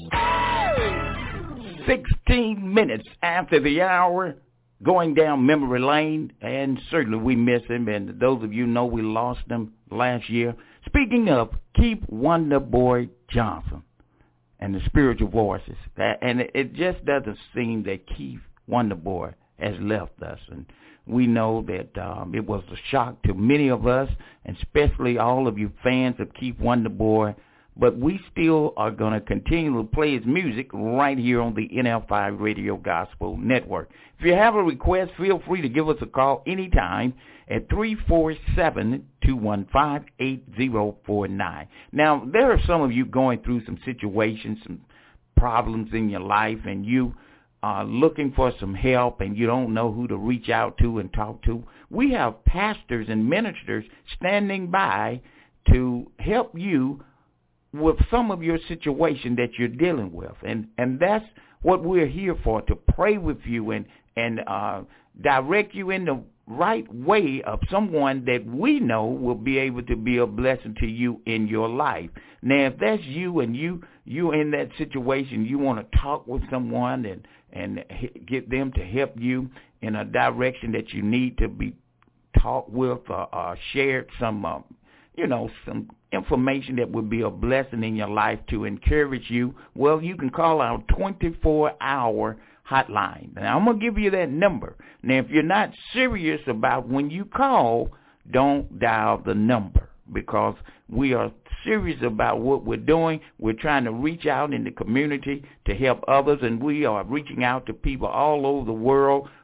Speaker 5: Hey.
Speaker 3: sixteen minutes after the hour, going down memory lane, and certainly we miss him, and those of you know we lost him last year. Speaking of Keith Wonder Boy Johnson and the spiritual voices, and it just doesn't seem that Keith Wonder Boy has left us, and we know that um, it was a shock to many of us, and especially all of you fans of Keith Wonder Boy. But we still are going to continue to play his music right here on the N F I Radio Gospel Network. If you have a request, feel free to give us a call anytime at three four seven, two one five, eight zero four nine. Now, there are some of you going through some situations, some problems in your life, and you are looking for some help, and you don't know who to reach out to and talk to. We have pastors and ministers standing by to help you with some of your situation that you're dealing with. And and that's what we're here for, to pray with you and, and uh, direct you in the right way of someone that we know will be able to be a blessing to you in your life. Now, if that's you and you, you're in that situation, you want to talk with someone and, and get them to help you in a direction that you need to be talked with or, or shared some uh, you know, some information that would be a blessing in your life to encourage you, well, you can call our twenty-four hour hotline. Now, I'm going to give you that number. Now, if you're not serious about when you call, don't dial the number, because we are serious about what we're doing. We're trying to reach out in the community to help others, and we are reaching out to people all over the world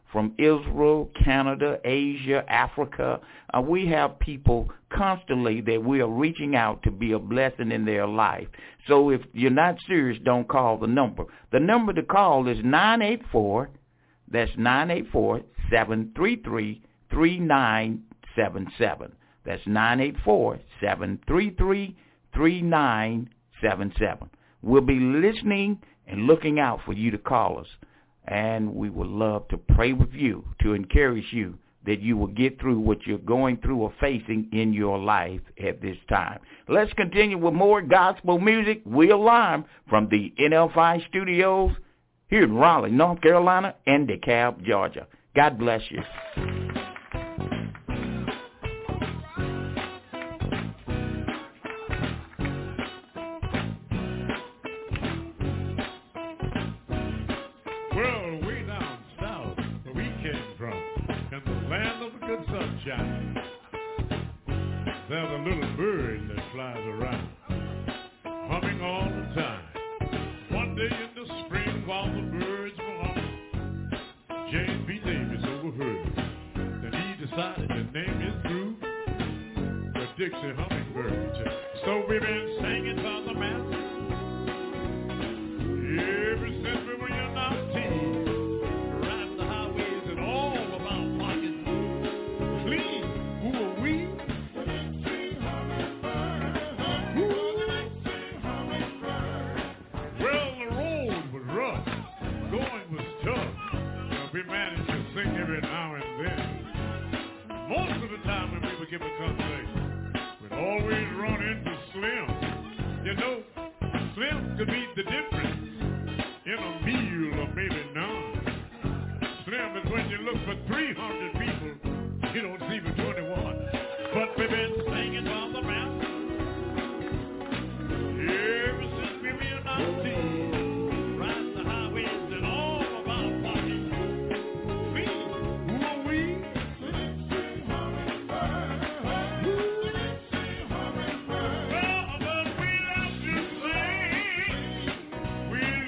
Speaker 3: from Israel, Canada, Asia, Africa. Uh, we have people constantly that we are reaching out to be a blessing in their life. So if you're not serious, don't call the number. The number to call is nine eight four, that's nine eight four, seven three three, three nine seven seven. That's nine eight four, seven three three, three nine seven seven. We'll be listening and looking out for you to call us. And we would love to pray with you, to encourage you that you will get through what you're going through or facing in your life at this time. Let's continue with more gospel music. We'll live from the N F I studios here in Raleigh, North Carolina, and DeKalb, Georgia. God bless you.
Speaker 1: There's a little bird that flies around, humming all the time. One day in the spring, while the birds were humming, James B. Davis overheard that he decided to name his group the Dixie Hummingbirds. So we've been singing by the masses ever since we were young our teens, riding the highways and all about pockets clean. Who are we? We managed to sing every now and then. Most of the time when we would give a conversation, we'd always run into Slim. You know, Slim could be the difference in a meal or maybe none. Slim is when you look for three hundred people, you don't see but twenty-one. But we've been singing by the mountain ever since we were in our teens, riding the highways and all about pockets. We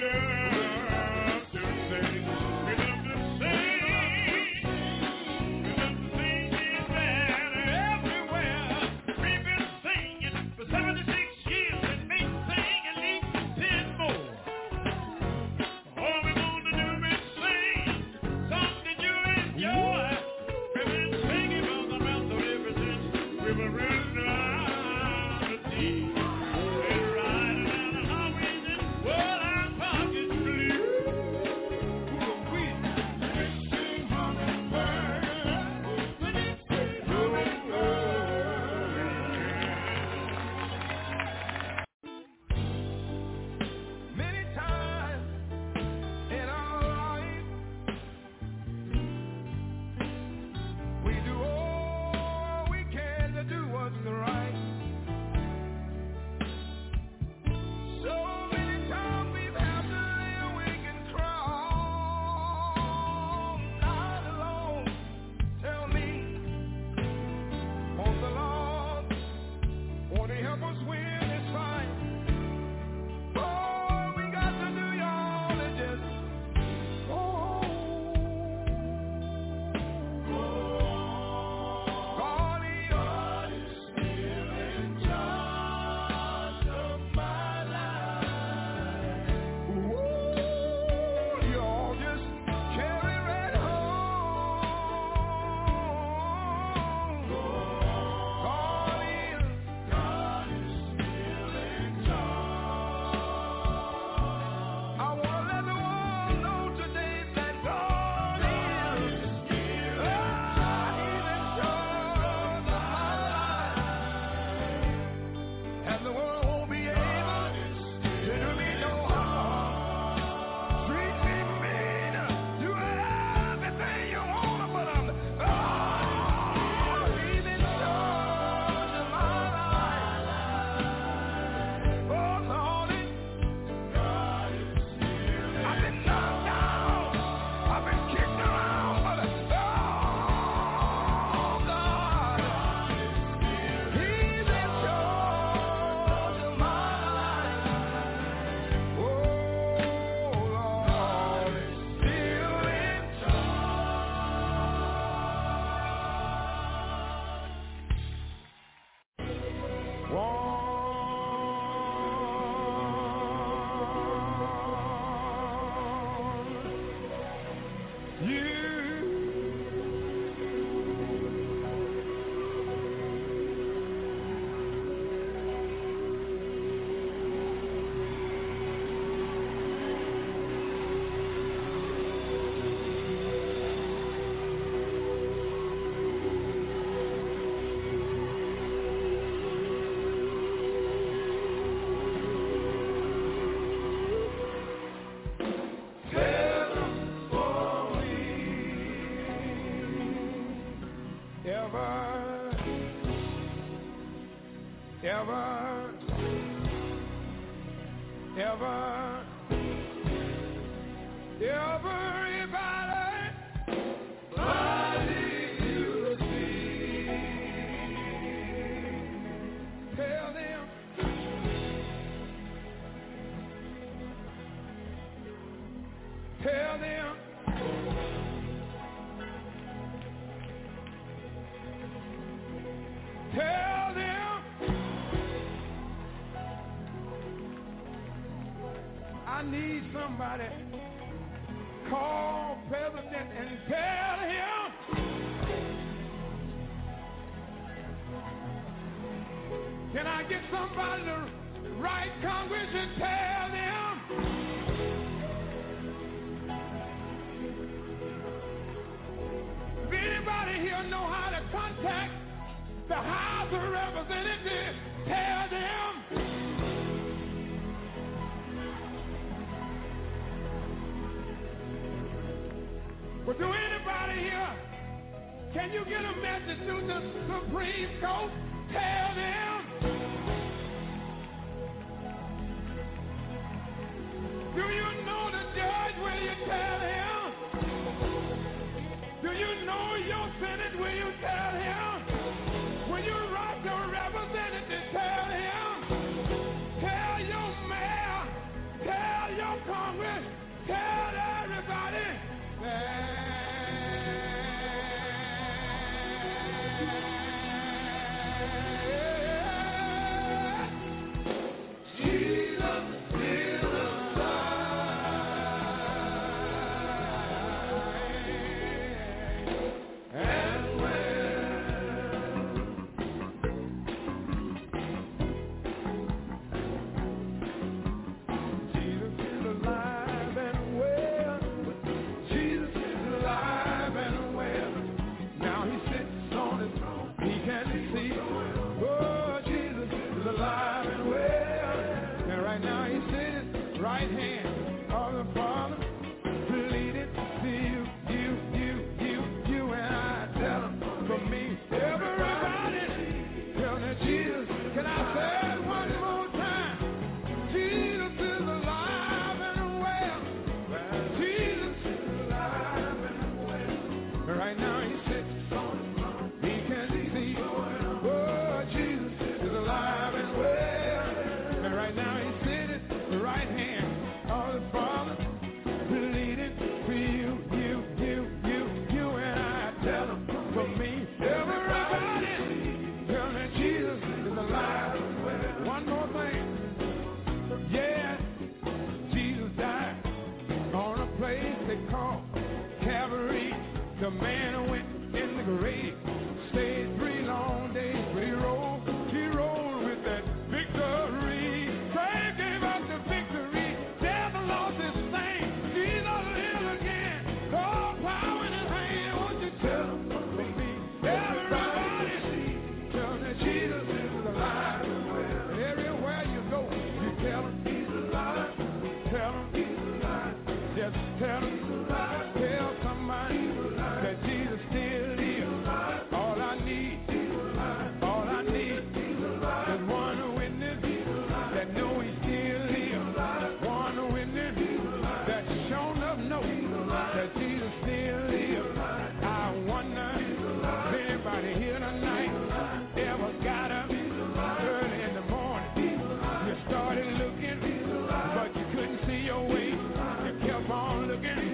Speaker 2: Looking, but you couldn't see your way. You kept on looking.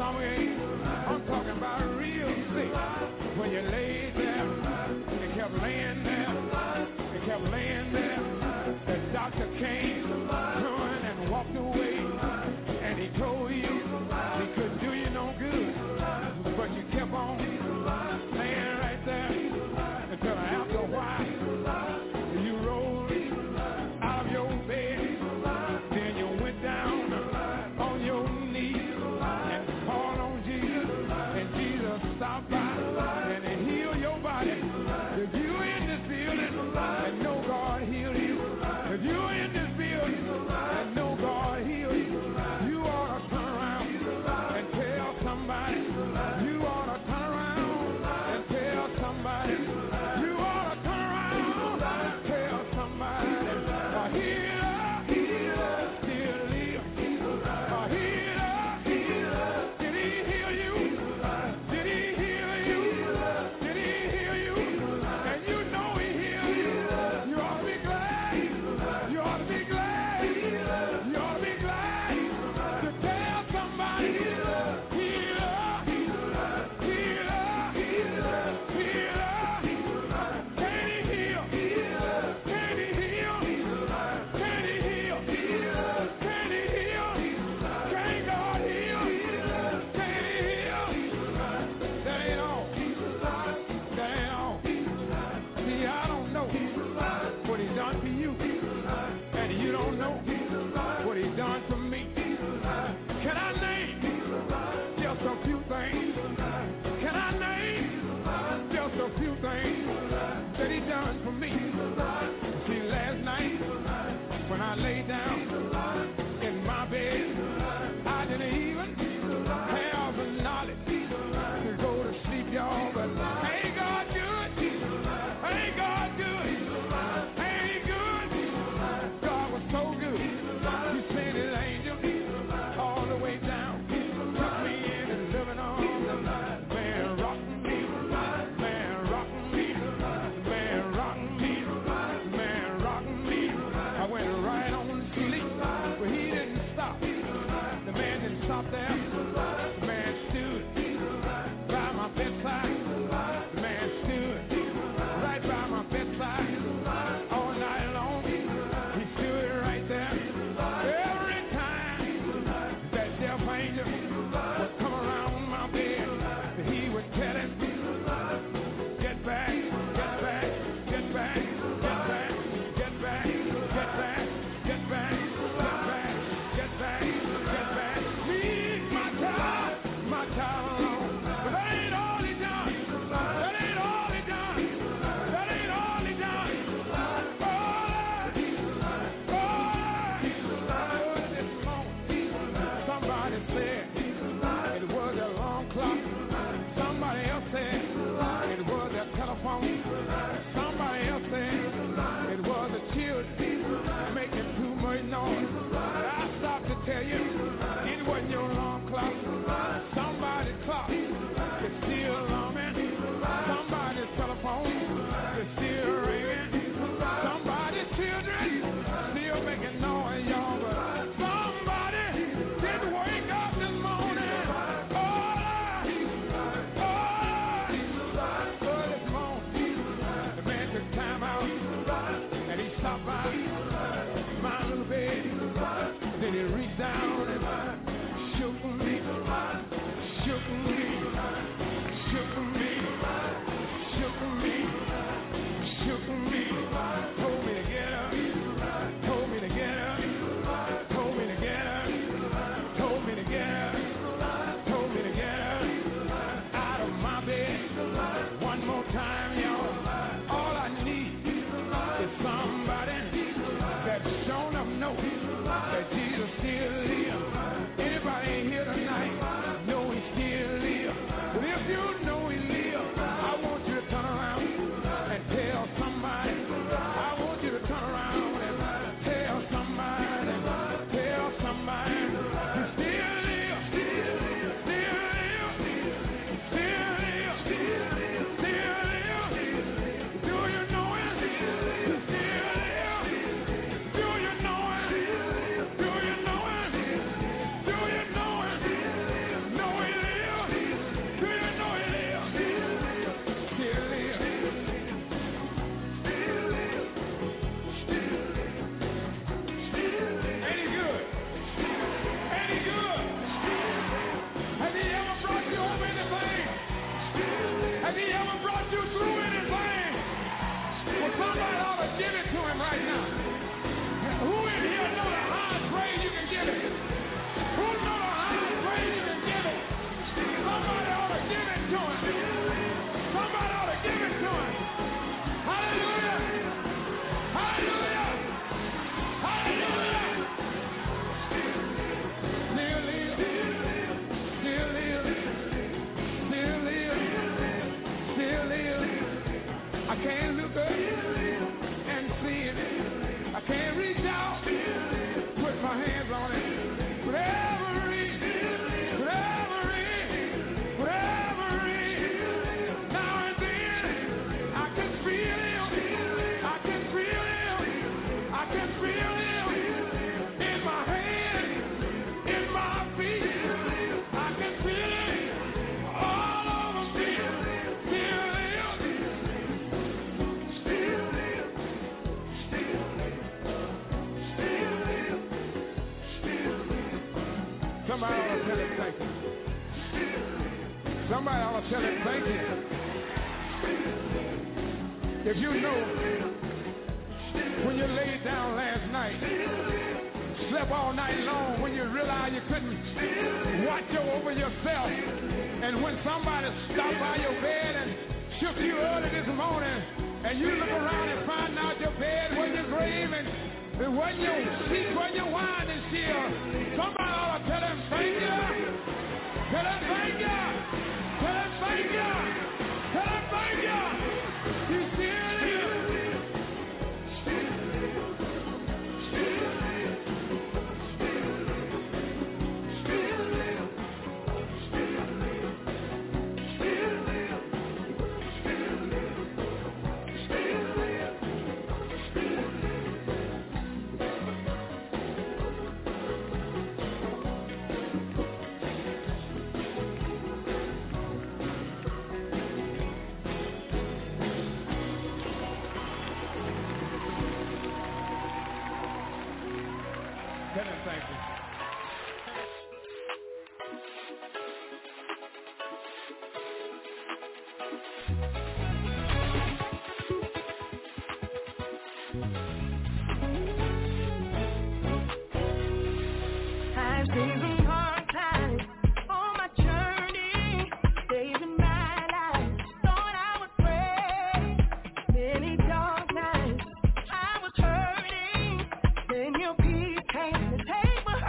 Speaker 2: mama ain't. I'm talking about real sick. When you laid there, you kept laying there, you kept laying there. The doctor came, turned and walked away, and he told you he couldn't do you no good, but you kept on laying right there until after a while you rolled out of your bed, then you went down on your knees and called on Jesus, and Jesus stopped by and he healed your body. If you in this building and know God healed you, if you in this building and know God healed you, you ought to turn around and tell somebody. You ought to turn around and tell somebody. You ought to turn around and tell somebody. A healer, healer, still live. A healer, healer, did he heal you? Did he heal you? Did he heal you? And you know he healed you. You ought to be glad. You ought to be glad. You ought to be glad to tell somebody. Healer, healer, healer, healer, healer. Can he heal? Can he heal? Can he heal? Can he heal? Can God heal? Can he heal? That ain't all. That ain't all. See, I don't know what he's done for you, and you don't know what he's done for me. Can I name just a few things? Can I name just a few things that he done for me? See, last night when I lay down in my bed, I didn't even have the knowledge to go to sleep, y'all. But ain't God good? Ain't God good? Ain't he good? God was so good. He sent his angel all the way down, took me in his living arms, man, rocking me, man, rocking me, man, rocking me, man, rocking me. I went right on to sleep, but he didn't stop. The man didn't stop there. The man stood by my bedside. The man stood right by my bedside all night long. He stood right there. Every time that death angel would come around my bed, he would tell him, get back, get back, get back, get back, get back, get back, get back, get back, get back, get back. Leave my child, my child alone. But that ain't all he done. That ain't all he done. That ain't all he done. All I, all I heard this morning, somebody said it was a alarm clock. Somebody else said it was a telephone. Somebody else said it was the children making too much noise. But I stopped to tell you, it wasn't your alarm clock. Somebody's clock is still alarming. Somebody's telephone is still ringing. Somebody's children still making noise, y'all. But somebody didn't wake up this morning. All I, all I, early this morning, the man took time out and he stopped by.
Speaker 1: Somebody ought to tell him thank you. Somebody ought to tell him thank you. If you know when you laid down last night, slept all night long, when you realized you couldn't watch over yourself, and when somebody stopped by your bed and shook you early this morning, and you look around and find out your bed was your grave, and it wasn't your seat, wasn't your winding shield, somebody ought to tell him thank you. Tell him thank you. Tell him thank you. Tell him thank you. You still here.
Speaker 5: Take my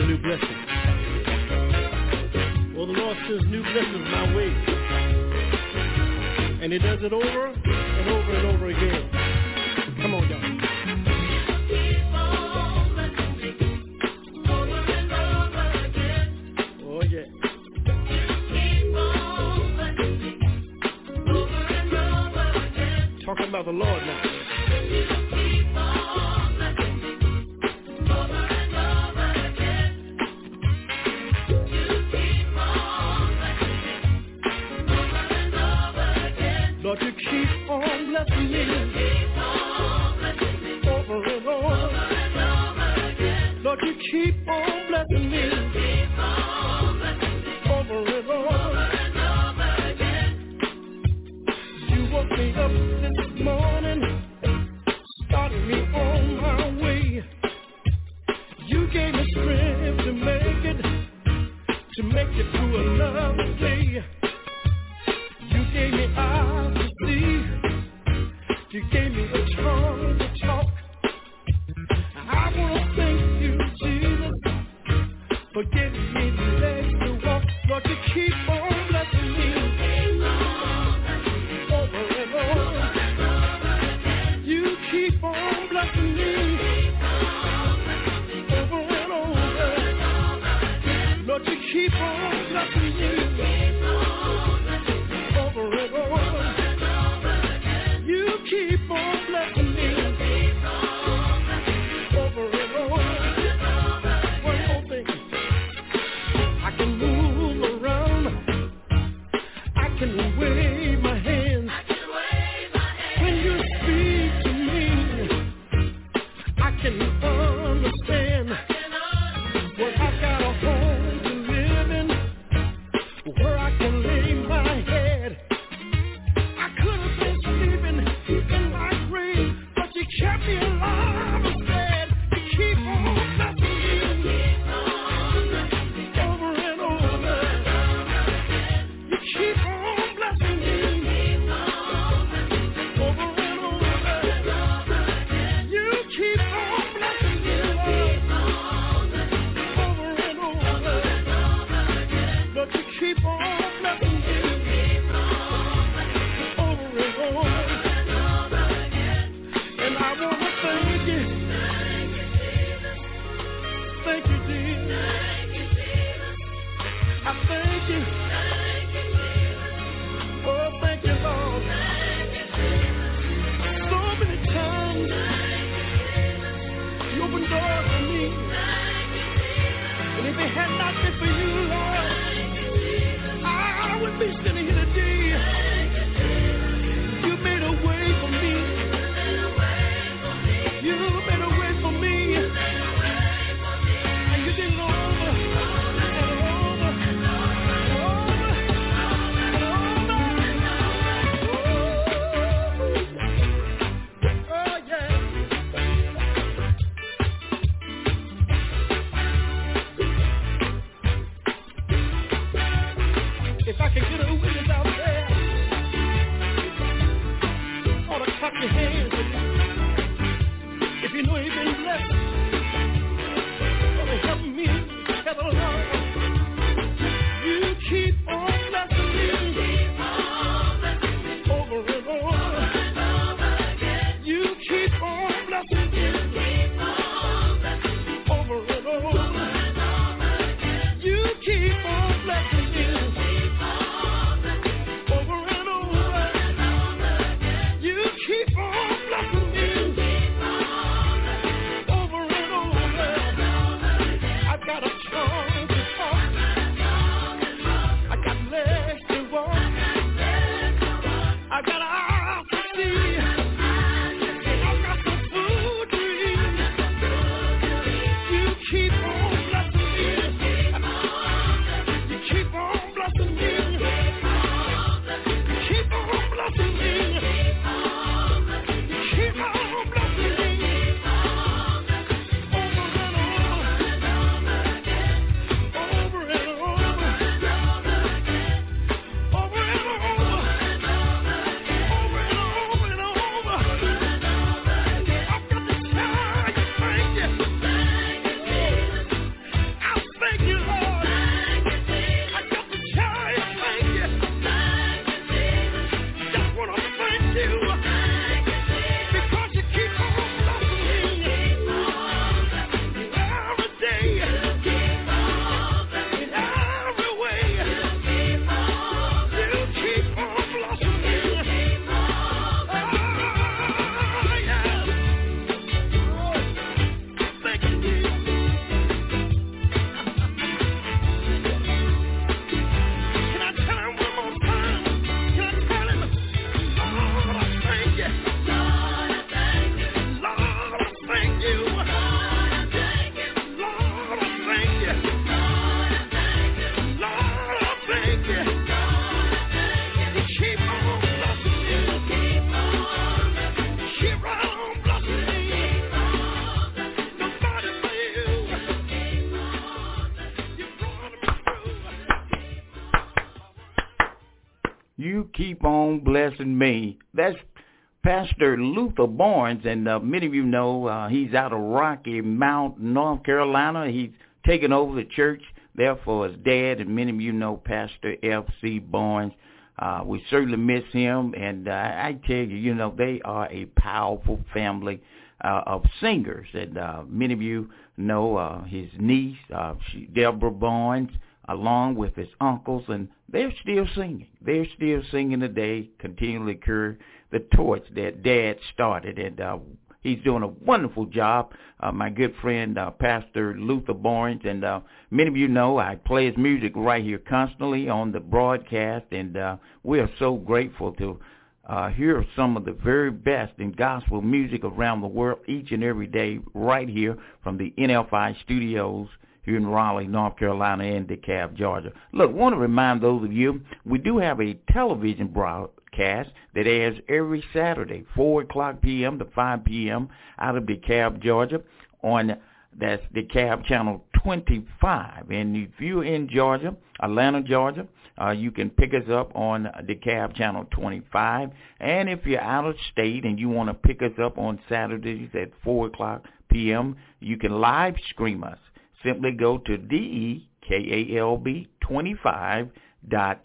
Speaker 10: new blessing. Well, the Lord sends new blessings my way. And he does it over and over and over again. Come on, y'all. Oh, yeah. Talking about the Lord now. Lord, you keep on blessing me over and over. Lord, you keep on blessing me over and over. You woke me up this morning, started me on my way. You gave me strength to make it, to make it through another day. You gave me eyes to see. You gave me a tongue to talk. I want to thank you, Jesus, for giving me the legs to walk. Lord, you keep on blessing me over and over. You keep on blessing me over and over. Lord, you keep on blessing me. You keep on blessing me over and over. One more thing. I can move around. I can wave my hands. When you speak to me, I can understand. Well, I got a home to live in, where I can lay my head. I could have been sleeping in my grave, but you kept me alive instead. You keep on blessing me over and over. You keep on blessing me
Speaker 3: on blessing me. That's Pastor Luther Barnes, and uh, many of you know uh, he's out of Rocky Mount, North Carolina. He's taken over the church there for his dad, and many of you know Pastor F C Barnes. Uh, we certainly miss him, and uh, I tell you, you know, they are a powerful family uh, of singers, and uh, many of you know uh, his niece, uh, she, Deborah Barnes, along with his uncles, and they're still singing. They're still singing today, continually carry the torch that Dad started, and uh, he's doing a wonderful job. Uh, my good friend, uh, Pastor Luther Barnes, and uh, many of you know I play his music right here constantly on the broadcast, and uh, we are so grateful to uh, hear some of the very best in gospel music around the world each and every day right here from the N F I studios here in Raleigh, North Carolina, and DeKalb, Georgia. Look, I want to remind those of you, we do have a television broadcast that airs every Saturday, four o'clock p.m. to five p.m. out of DeKalb, Georgia, on that's DeKalb Channel twenty-five. And if you're in Georgia, Atlanta, Georgia, uh, you can pick us up on DeKalb Channel twenty-five. And if you're out of state and you want to pick us up on Saturdays at four o'clock p.m., you can live stream us. Simply go to D E K A L B twenty-five dot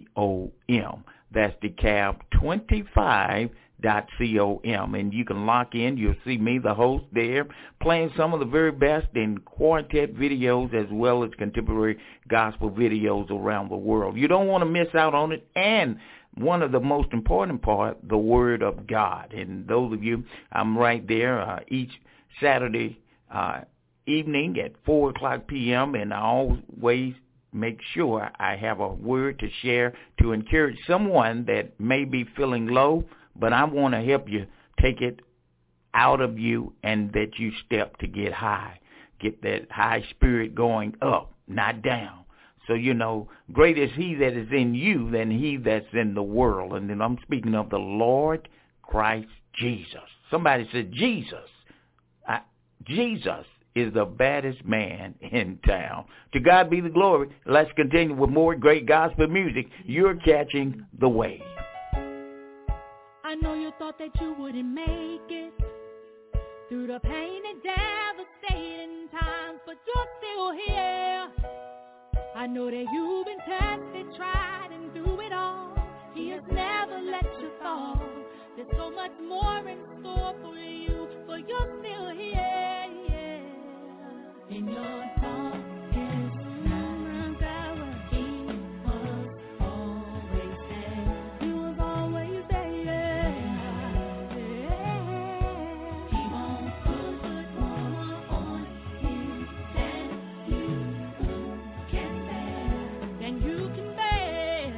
Speaker 3: com. That's DeKalb twenty-five dot com. And you can lock in. You'll see me, the host, there, playing some of the very best in quartet videos as well as contemporary gospel videos around the world. You don't want to miss out on it. And one of the most important part, the Word of God. And those of you, I'm right there uh, each Saturday uh evening at four o'clock p.m., and I always make sure I have a word to share to encourage someone that may be feeling low, but I want to help you take it out of you and that you step to get high, get that high spirit going up, not down. So, you know, great is he that is in you than he that's in the world. And then I'm speaking of the Lord Christ Jesus. Somebody said Jesus. I, Jesus is the baddest man in town. To God be the glory. Let's continue with more great gospel music. You're catching the wave.
Speaker 12: I know you thought that you wouldn't make it through the pain and devastating times, but you're still here. I know that you've been tested, tried, and through it all, he has never let you fall. There's so much more in store for you, for you're still here. In your darkest moments, he was always there. He was always there. He won't put more on you than you can bear. Than you can bear.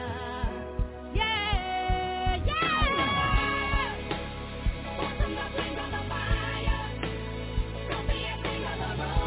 Speaker 12: Yeah, yeah. Open your fingers on the fire. Don't be afraid of the road.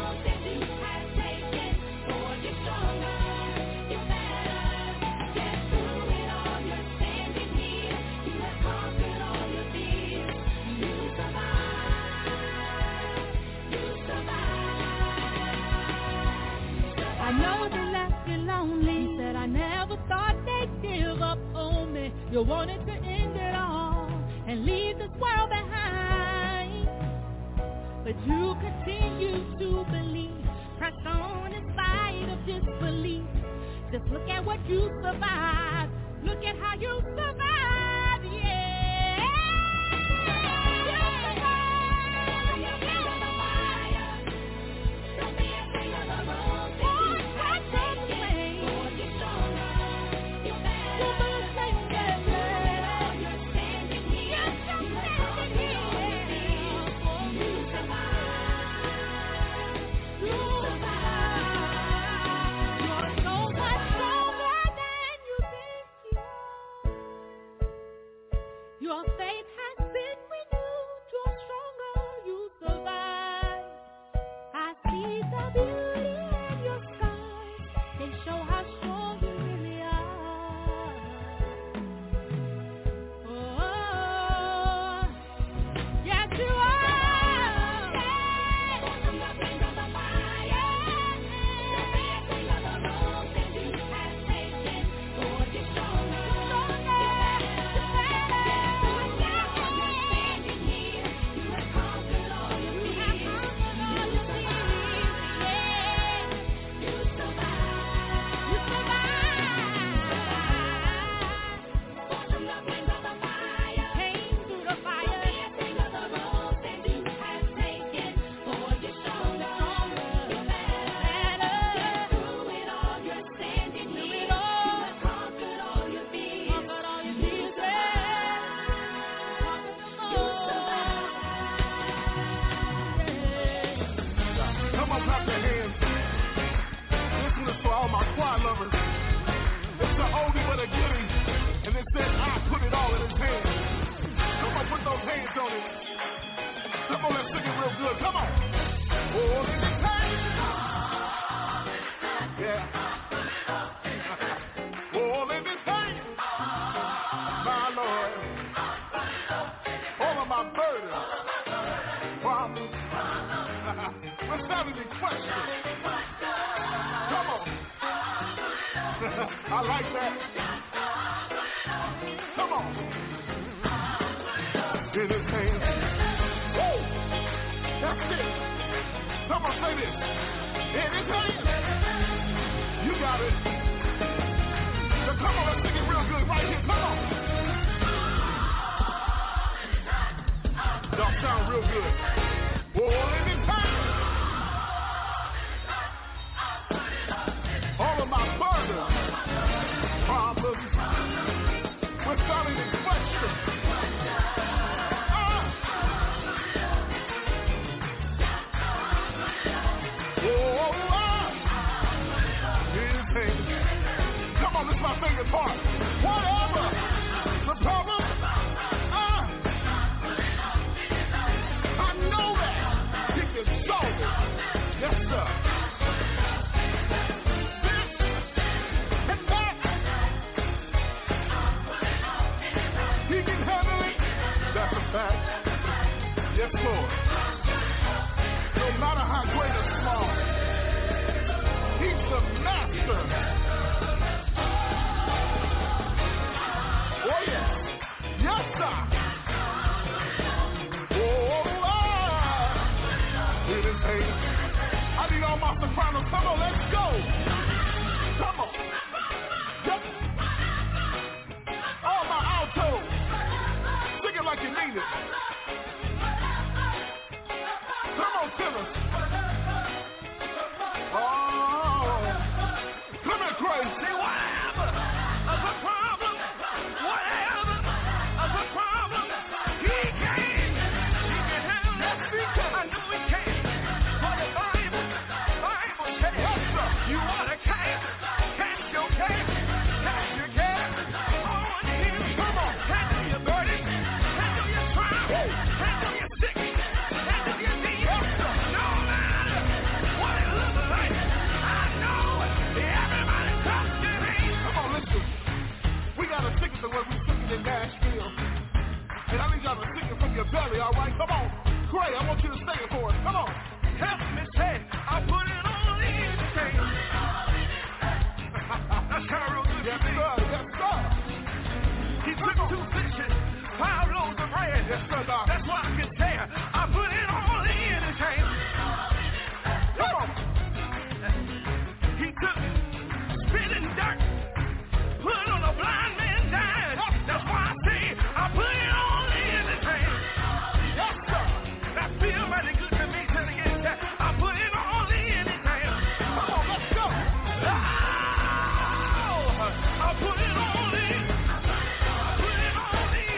Speaker 12: I know they left you lonely. Said I never thought they'd give up on me. You wanted to end it all and leave this world behind, but you continue to believe. Press on in spite of disbelief. Just look at what you survived. Look at how you survived. Yeah.
Speaker 1: challenging question. Come on. I like that. Come on. In his hand. Woo! That's it. Come on, say this. In his hand. You got it. So come on, let's sing it real good right here. Come on. Y'all sound real good. All in his hand. All of my burdens, problems, without any question. Ah. Oh, ah. His hand. Come on, this is my favorite part. Whatever the problem, ah. I know that he can solve it. Yes, sir. Fact. Yes, Lord. No matter how great or small, he's the master. Oh, yeah. Yes, sir. Oh, ah. It is hate. I need all my sopranos. Come on, let's go. Come on. Yep. All my altos. Like you mean it. Come on, Simmons. Oh, come here, crazy. Whatever of a problem, whatever of a problem, he can. He can handle it. Yes, he can. I know he can. For the Bible, Bible says, yes, sir. You ought to cast, cast your care, cast your care on him. Come on, handle your burden. Handle your sickness, handle your needs, no matter what it looks like. I know everybody comes to me. Come on, listen. We got a ticket to where we sing it in Nashville. And I need y'all to sing it from your belly, all right? Come on. Gray, I want you to sing it for us. Come on. Help me say, I put it on in the tank. That's kind of real good to me. Yes, sir. Yes, sir. He took two fishes. Five loaves of bread. Yes, sir, Doc. That's why I can say I put it all in his hand. Come on. He took spitting dirt, put it on a blind man's eyes. That's why I say I put it all in his hand. Yes, sir. That feels mighty good to me. Tell again that I put it all in his hand. Come on, let's go. Oh, I put it all in. I put it all in.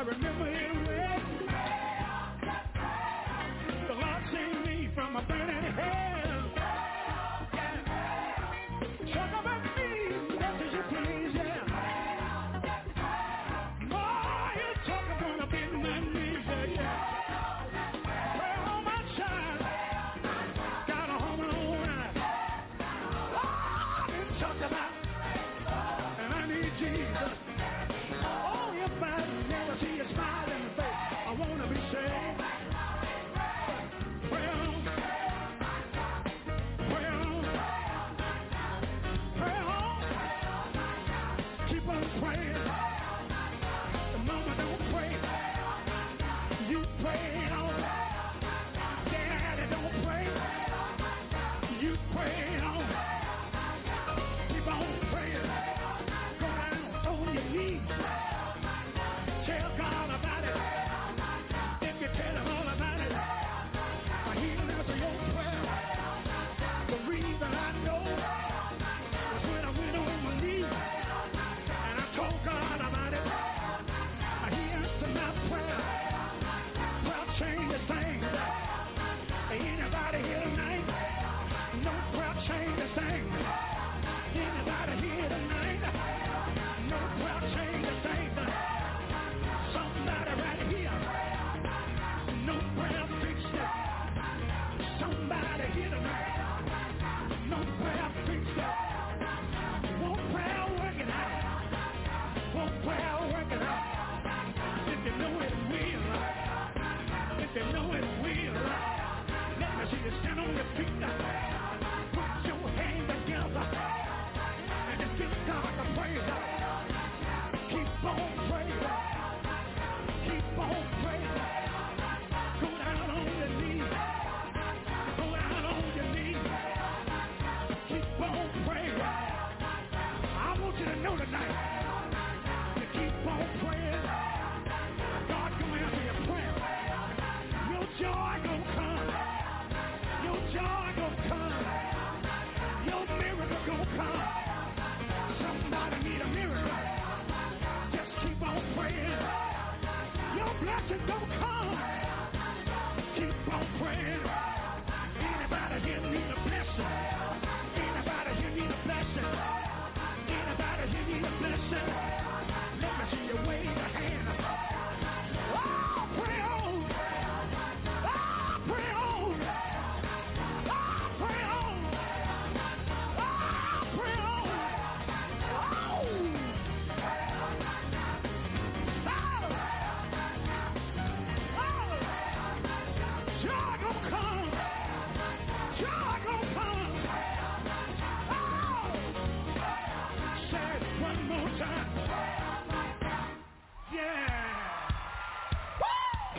Speaker 2: remember it well. The Lord saved me from a burning hell. Talk about me, what did you please, yeah. Boy, you talk about a big man, yeah, yeah. Pray on my child, got a home alone. Oh, you talk about, and I need Jesus. Oh, if I never see a smile in the face, I want to be saved. Pray on, pray on, pray on. Keep on praying. The mama don't pray. You pray on. Daddy don't pray. You pray on. Keep on praying. Go down on your knees. Tell God about it. If you tell him all about it, he'll answer your prayer. The reason I know was when I went on my knees and I told God about it. He answered my prayer. Prayer changes things. Anybody here tonight? No prayer changes things. Anybody here tonight? No prayer changes things. Somebody right here. No prayer fixed it. Somebody here tonight. No prayer fixed it. Won't prayer work it out? Won't prayer work it out? If you know it will. If you know it will. Let me see you stand on your feet. Put your hands together. And just give God the praise. Keep on praying. Keep on praying. Go down on your knees. Go down on your knees. Keep on praying. I want you to know tonight. To keep on praying. God gonna answer your prayer. Your joy gonna come. Your joy gonna come. Your miracle gonna come. Somebody need a miracle. Just keep on praying. Your blessings gonna come. Keep on praying. Anybody here need a blessing? Anybody here need a blessing? Anybody here need a blessing? Let me see you wave a hand. Oh, pray on. Oh, pray on. Oh, pray on. Oh, pray on. Oh. Joy gonna come. Joy gonna come. Oh. Say it one more time. Yeah. Woo!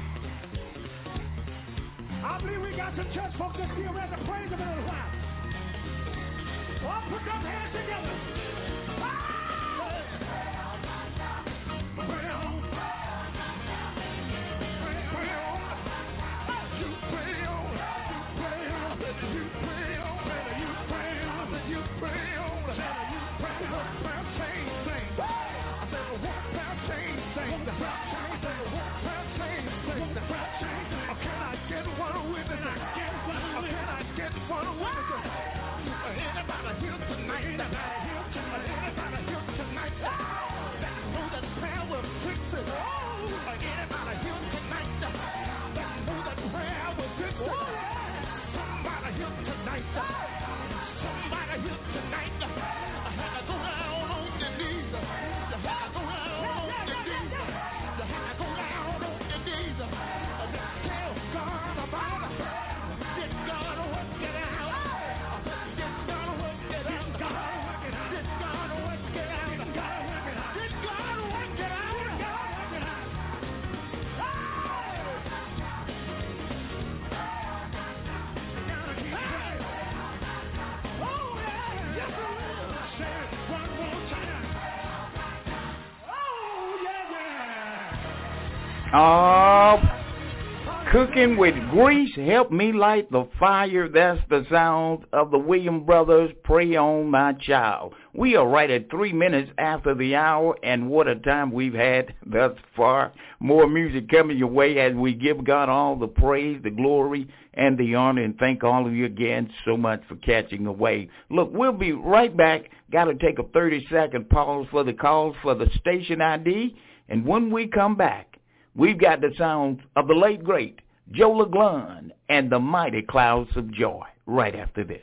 Speaker 2: I believe we got some church folks that feel ready to praise him a little while. All put those hands together. Ah! Pray on. Pray, pray on. You pray on. You pray on. You pray on. You pray on. You pray on. You pray on. Prayer change things. I said, what prayer change things? Prayer change things. What prayer change things? Prayer change things. Can I get one witness? Can I get one witness? Can I get one witness? Anybody here tonight? Anybody here tonight? Anybody here tonight? That know that prayer will fix it. Anybody here tonight? That know that prayer will fix it. Somebody here tonight. Somebody here tonight. I had to go down on your knees. You had to go down on your knees. You had to go down on your knees. Tell God about it. Did God work it out? Did God work it out? Did God work it out? Did God work it out? Did God work it out? Did God work it out? Did God work it out? Oh, yeah. Yes, I will. Say it one more time. Oh, yeah, yeah.
Speaker 3: Oh, Cooking with grease, help me light the fire. That's the sound of the Williams Brothers, Pray on My Child. We are right at three minutes after the hour, and what a time we've had thus far. More music coming your way as we give God all the praise, the glory, and the honor, and thank all of you again so much for catching the wave. Look, we'll be right back. Got to take a thirty-second pause for the calls for the station I D, and when we come back, we've got the sounds of the late, great Joe LeGlund and the Mighty Clouds of Joy right after this.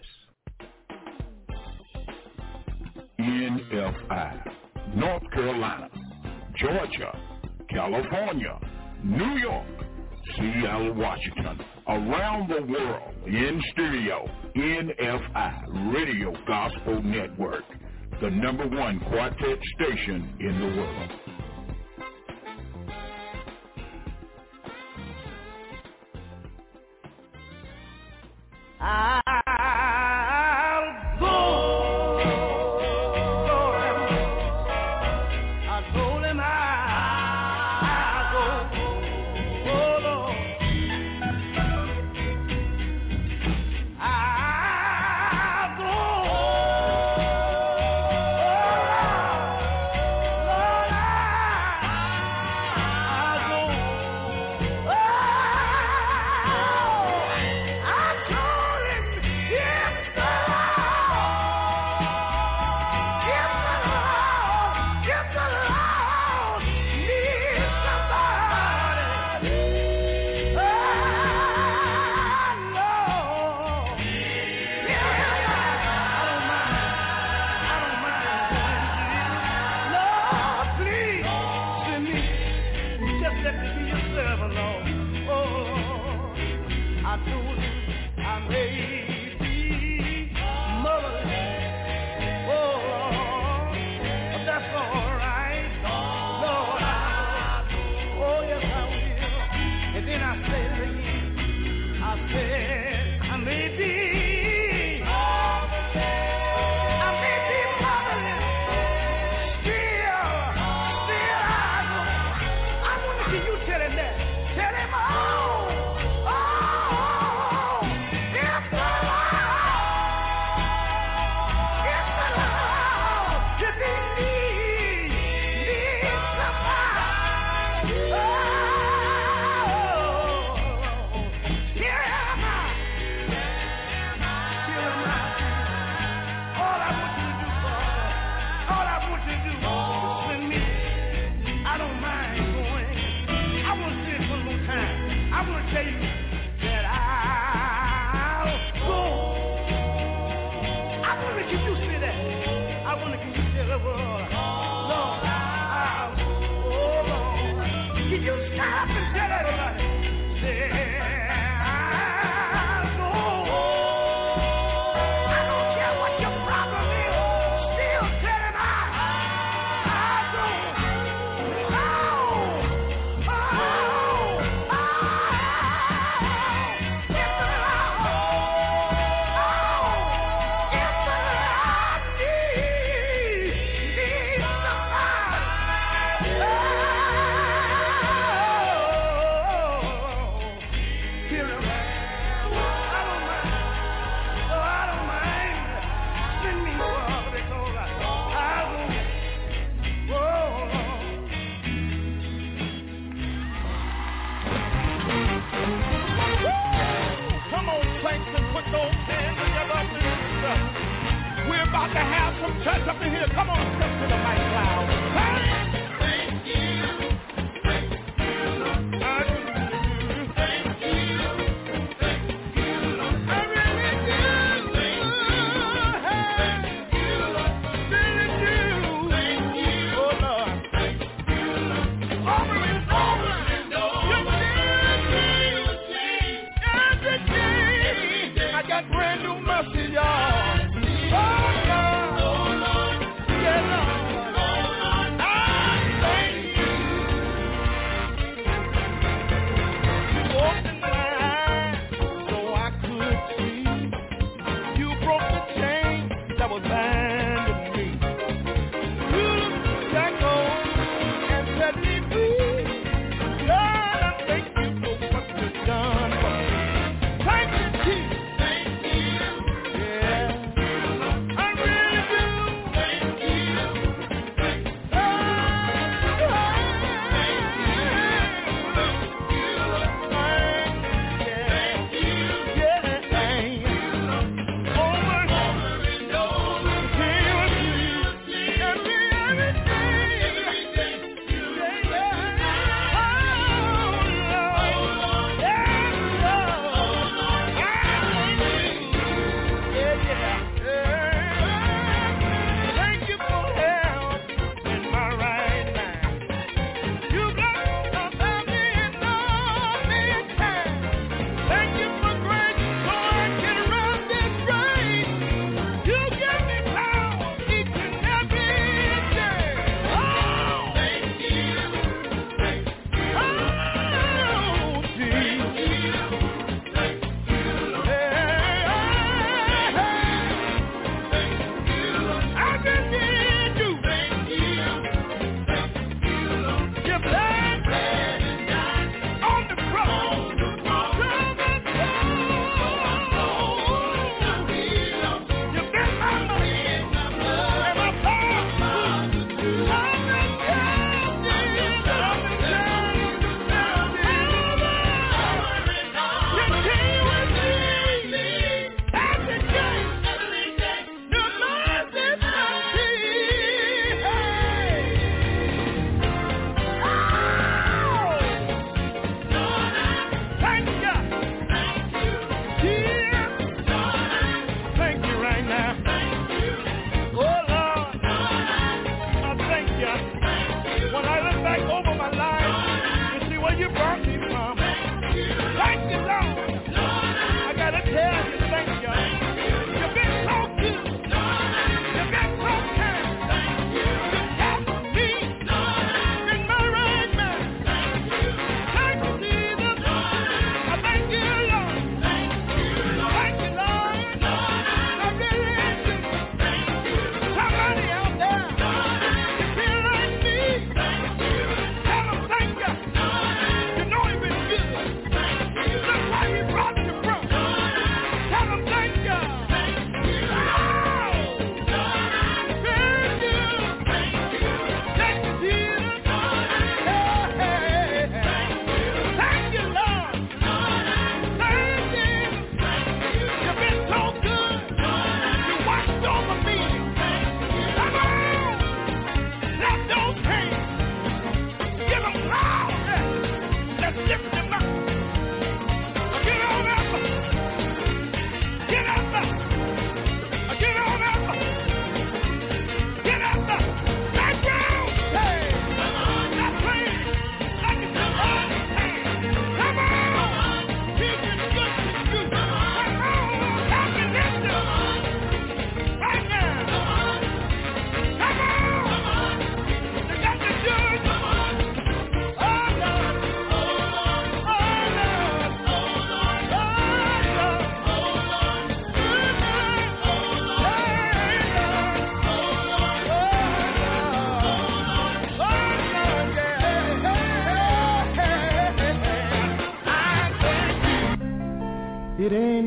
Speaker 11: N F I, North Carolina, Georgia, California, New York, Seattle, Washington, around the world, in stereo, N F I Radio Gospel Network, the number one quartet station in the world.
Speaker 5: I'll go. I told him I'll go. Oh, Lord. I'll go. Lord, I'll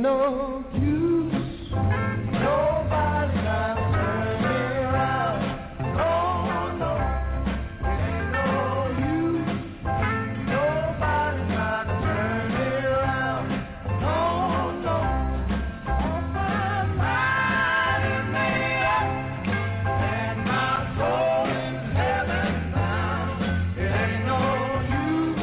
Speaker 5: no use. Nobody trying to turn me around. Oh no, it ain't no use. Nobody trying to turn me around. Oh no, my mind is made up and my soul is heaven bound. It ain't no use.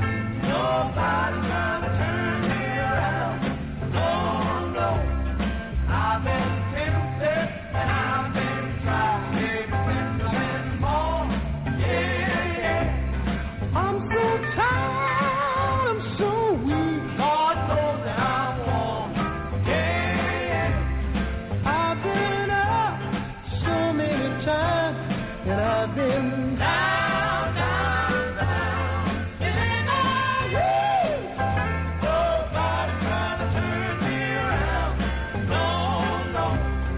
Speaker 5: Nobody trying to turn me around. Oh no, I've been tempted and I've been tried. Maybe and more. Yeah, yeah. I'm so tired, I'm so weak. Lord knows that I'm worn. Yeah, yeah. I've been up so many times and I've been down, down, down. It ain't no use. Nobody trying to turn me around. No, no.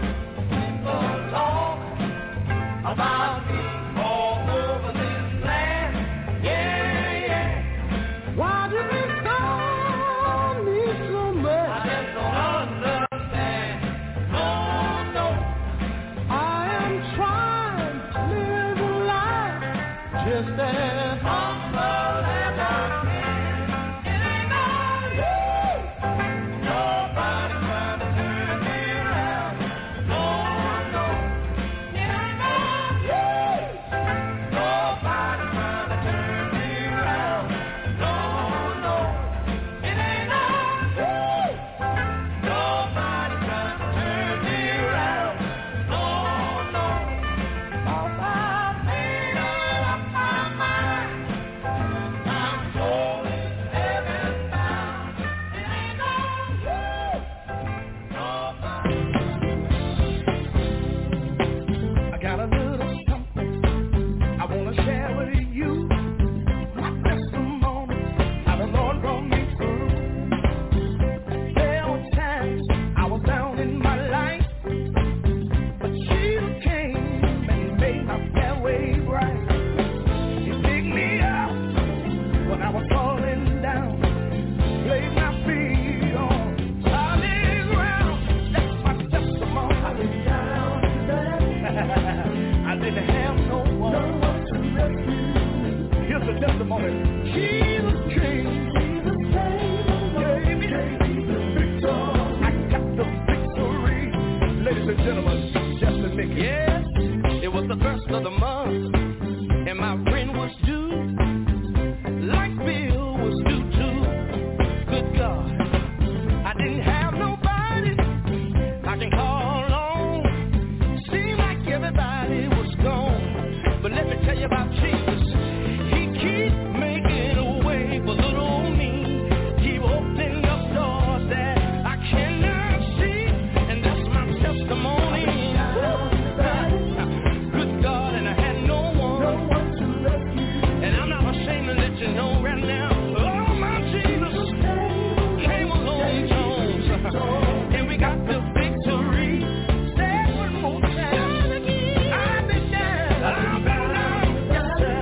Speaker 5: People talk about me all over this land. Yeah, yeah. Why do they call me so much? I just don't understand. No, no. I am trying to live a life just as humble as I can. It ain't no use. Nobody trying to turn me around. No, no. It ain't no use. Nobody trying to turn me around. No, no. It ain't no use. Nobody trying to turn me around. No, no. All I've made up my mind. My soul is heaven bound. It ain't no use. Nobody. I got a little something I wanna share with you. My testimony, how the Lord brought me through. There were times I was down in my life, but Jesus came and made my pathway bright. He picked me up when I was falling down, laid my feet on solid ground. That's my testimony. I was down and bad. I didn't have no one, no one to rescue me. Here's the testimony. Jesus came, Jesus came, gave me the victory. I got the victory. Ladies and gentlemen, Justin Mickey. Yes, it was the first of the month, and my rent was due. Light bill was due too. Good God, I didn't have nobody I can call on. Seemed like everybody was gone, but let me tell you about Jesus. He keep making a way for little old me. Keep opening up doors that I cannot see, and that's my testimony. Good God, and I had no one, and I'm not ashamed to let you know right now. Oh, my Jesus came along, Jones, and we got the victory. Say it one more time. I've been down, I've been down, yes, sir.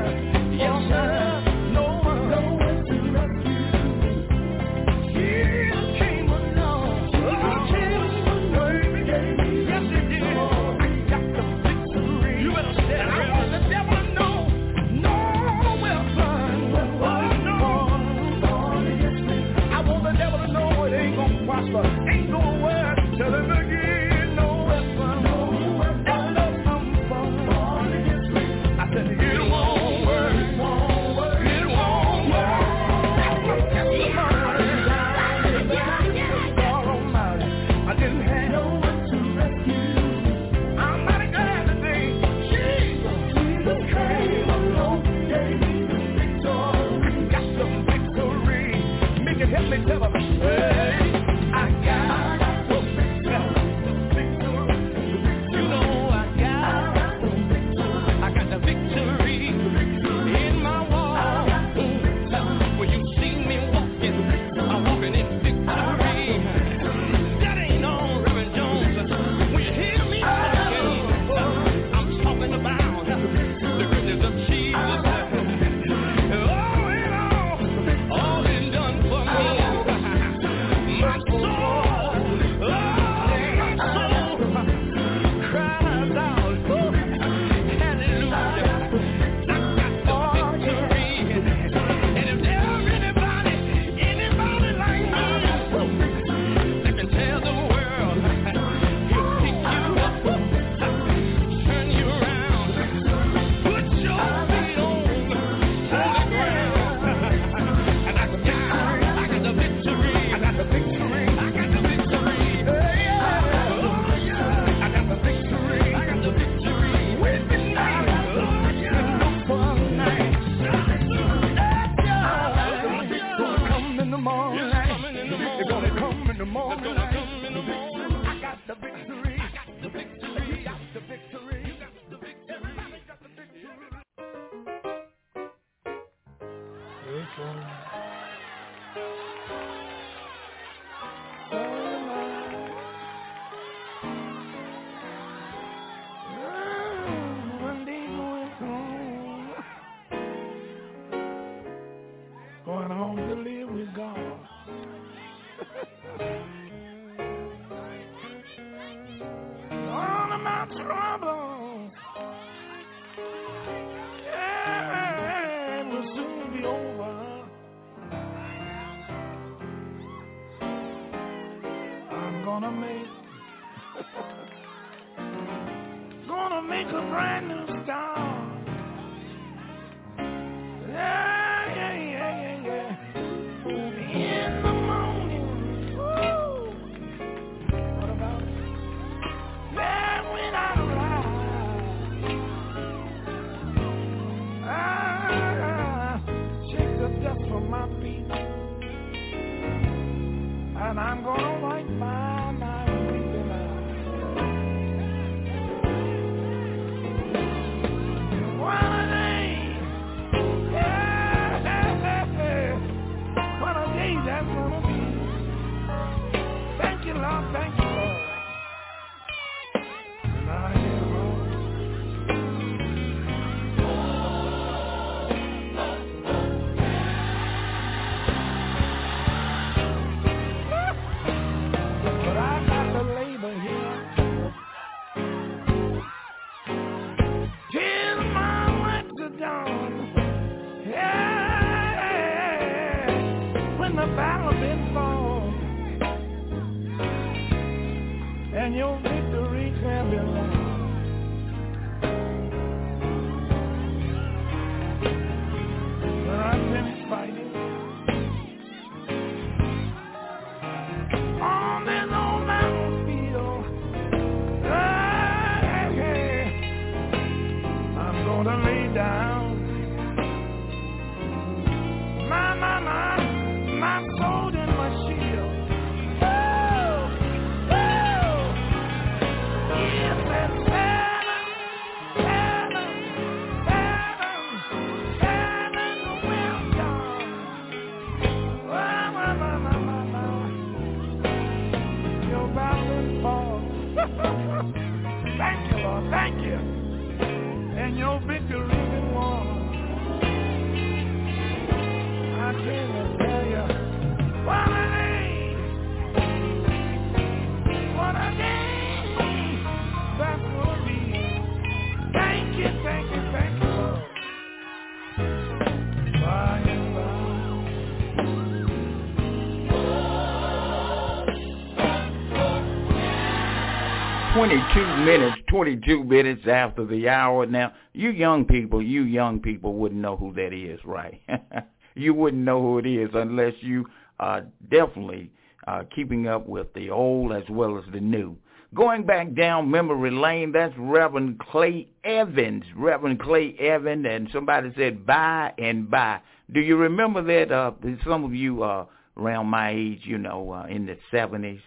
Speaker 3: twenty-two minutes, twenty-two minutes after the hour. Now, you young people, you young people wouldn't know who that is, right? You wouldn't know who it is unless you are definitely uh, keeping up with the old as well as the new. Going back down memory lane, that's Reverend Clay Evans. Reverend Clay Evans, and somebody said bye and bye. Do you remember that? Uh, some of you uh, around my age, you know, uh, in the seventies.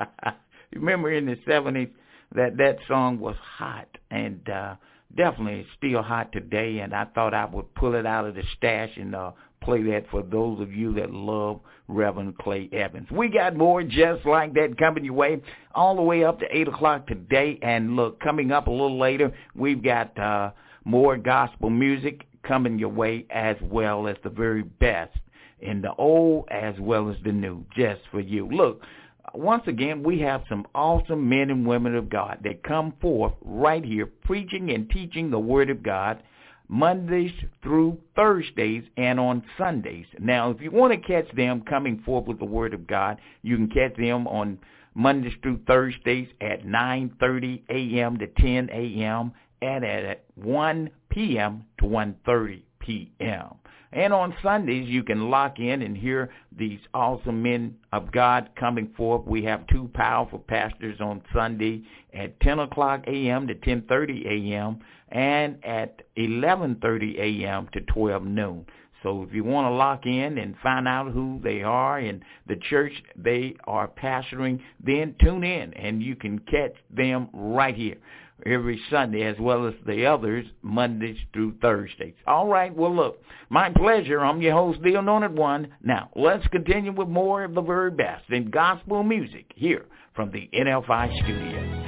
Speaker 3: Remember in the seventies? That that song was hot, and uh, definitely still hot today, and I thought I would pull it out of the stash and uh, play that for those of you that love Reverend Clay Evans. We got more just like that coming your way all the way up to eight o'clock today, and look, coming up a little later, we've got uh, more gospel music coming your way as well as the very best in the old as well as the new, just for you. Look, once again, we have some awesome men and women of God that come forth right here preaching and teaching the Word of God Mondays through Thursdays and on Sundays. Now, if you want to catch them coming forth with the Word of God, you can catch them on Mondays through Thursdays at nine thirty a.m. to ten a.m. and at one p.m. to one thirty p.m. And on Sundays, you can lock in and hear these awesome men of God coming forth. We have two powerful pastors on Sunday at ten o'clock a.m. to ten thirty a.m. and at eleven thirty a.m. to twelve noon. So if you want to lock in and find out who they are and the church they are pastoring, then tune in and you can catch them right here. every Sunday, as well as the others Mondays through Thursdays. All right, well, look, my pleasure. I'm your host, the Anointed One. Now, let's continue with more of the very best in gospel music here from the N F I studios.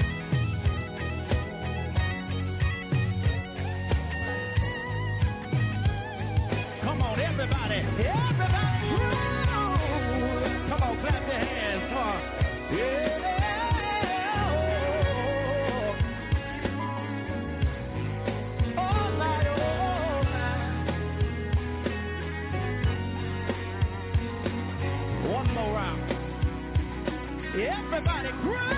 Speaker 2: Come on, everybody. Everybody. Woo! Come on, clap your hands. Come on. Yeah. All night, all night. One more round. Everybody grow.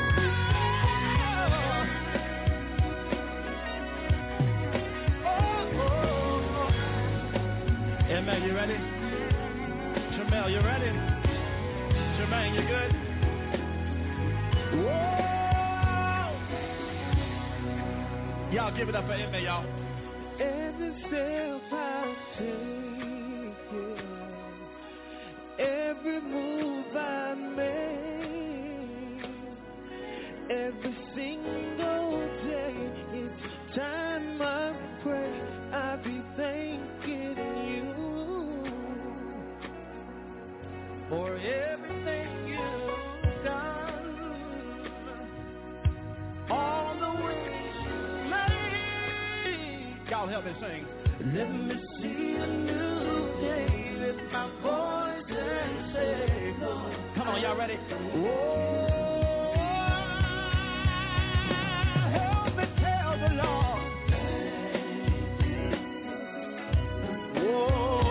Speaker 2: Emma, you ready? Jamel, you ready? Jermaine, you good? Whoa! Y'all give it up for Emma, y'all.
Speaker 10: Every step I take, every move I make, every single day, each time I pray, I be thanking you for everything you've done, all the ways you made.
Speaker 2: Y'all help me sing.
Speaker 10: Let me see a new day with my voice and say,
Speaker 2: come on, y'all ready?
Speaker 10: Whoa, help me tell the Lord. Whoa.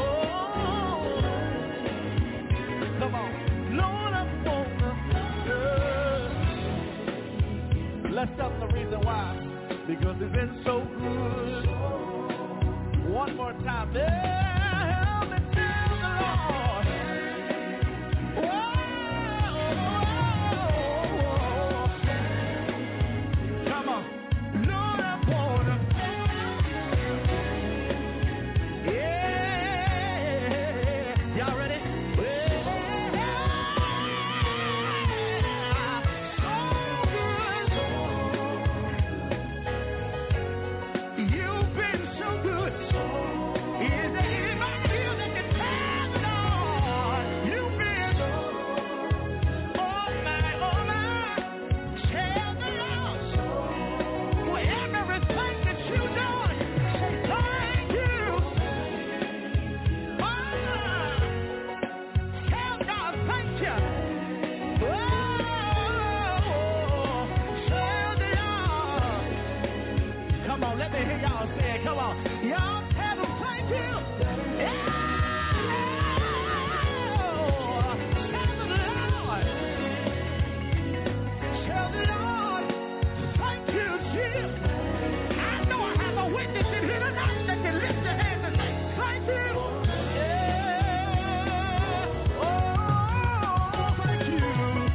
Speaker 10: Come on, Lord, I wanna.
Speaker 2: Let's tell them the reason why.
Speaker 10: Because it's been so good.
Speaker 2: One more time.
Speaker 10: Yeah, help me tell the Lord. Whoa.
Speaker 2: Come on.
Speaker 10: Lord, I wanna. Yeah.
Speaker 2: Y'all ready?
Speaker 10: You've been so good. Is there anybody here that can tell the Lord? You've been, oh my, oh my, tell the Lord. For everything that you've done, say thank you. Oh, tell God thank you. Oh, tell the Lord.
Speaker 2: Come on, let me hear y'all say it. Come on.
Speaker 10: Y'all tell him thank you. Yeah. Tell the Lord. Tell the Lord. Thank you, Jesus. I know I have a witness in here tonight that can lift their hands and say thank you. Yeah. Oh, thank you.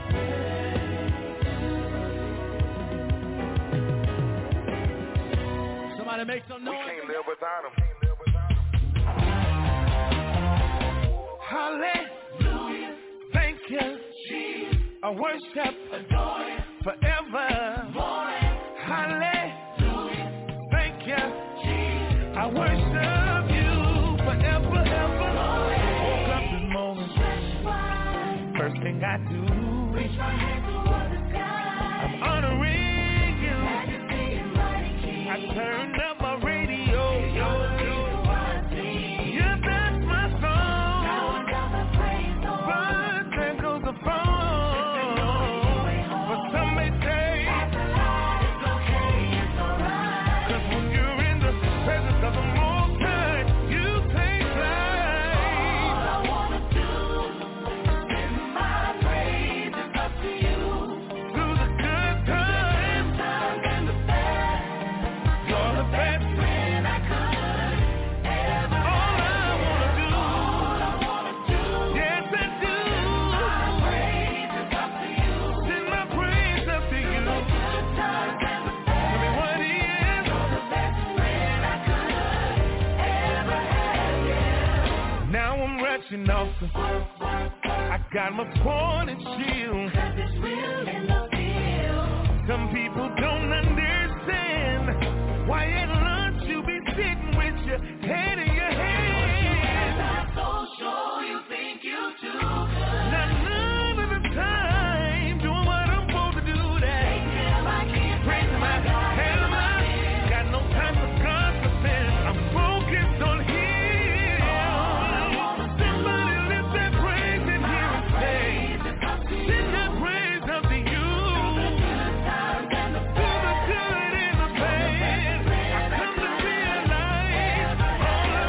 Speaker 2: Somebody make some noise.
Speaker 11: We can't live without him.
Speaker 10: Hallelujah. Thank you, Jesus. I worship, adore you, forever. Hallelujah. Thank you, Jesus. I worship you forever, ever. Woke up this morning. First thing I do, reach my hand toward the sky. I'm honoring you. Majesty and mighty King. I turn up my radio. Yo, yo. I got my sword and shield. Some people don't understand.
Speaker 1: Why at lunch you be sitting with your head in your hand?
Speaker 5: I'm so sure you think you too good.
Speaker 1: Now none of the time doing what I'm supposed to do that.
Speaker 5: Praising my kids,
Speaker 1: Praising my hell my got no time for gossiping. I'm focused on Him. Somebody lift that praise in here and say, send that praise up to you. For the good and the bad, I come to realize all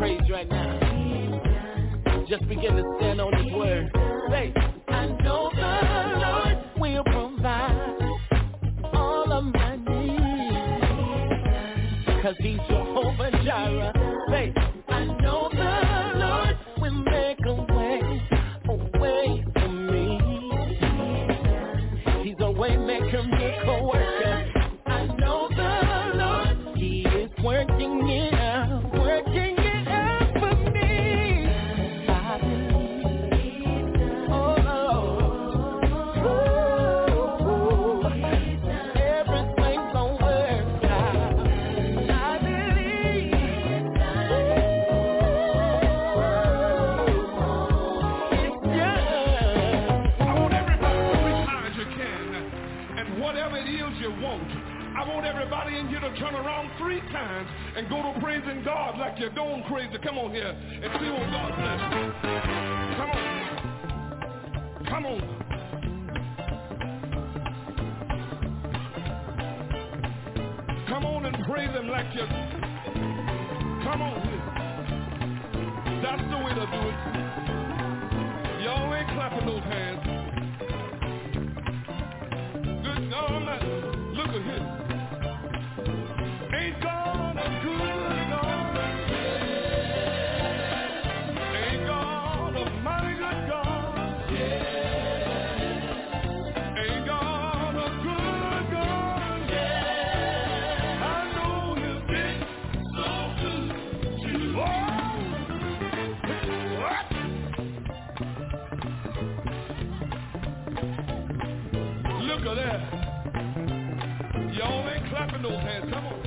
Speaker 8: praise right now. Just begin to stand on his word. Say, I know the Lord will provide all of my needs, cause he's Jehovah Jireh. Say, I know the Lord will make a way, a way for me. He's a way maker, miracle worker. I know the Lord, he is working it out, working it out for me. I believe, oh Lord, ooh, everything's gonna work out. I believe, it's just.
Speaker 1: I want everybody to reach high as you can, and whatever it is you want, I want everybody in here to turn around three times and go to praising God like you're going crazy. Come on here and see what God bless you. Come on. Come on. Come on and praise him like you. Come on here. That's the way to do it. Y'all ain't clapping those hands. Good God, man. Look at here. Ain't God a good God? Ain't God a mighty good God? Ain't God a good God? I know he's been so good to oh. Look at that. Y'all ain't clapping those hands. Come on.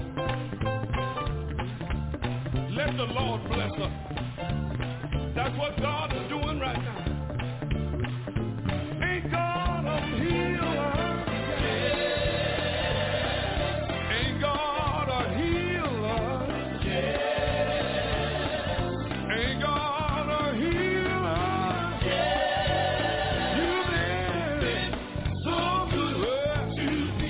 Speaker 1: Let the Lord bless us. That's what God is doing right now. Ain't God a healer? Ain't God a healer? Ain't God a healer? You've been so good to me.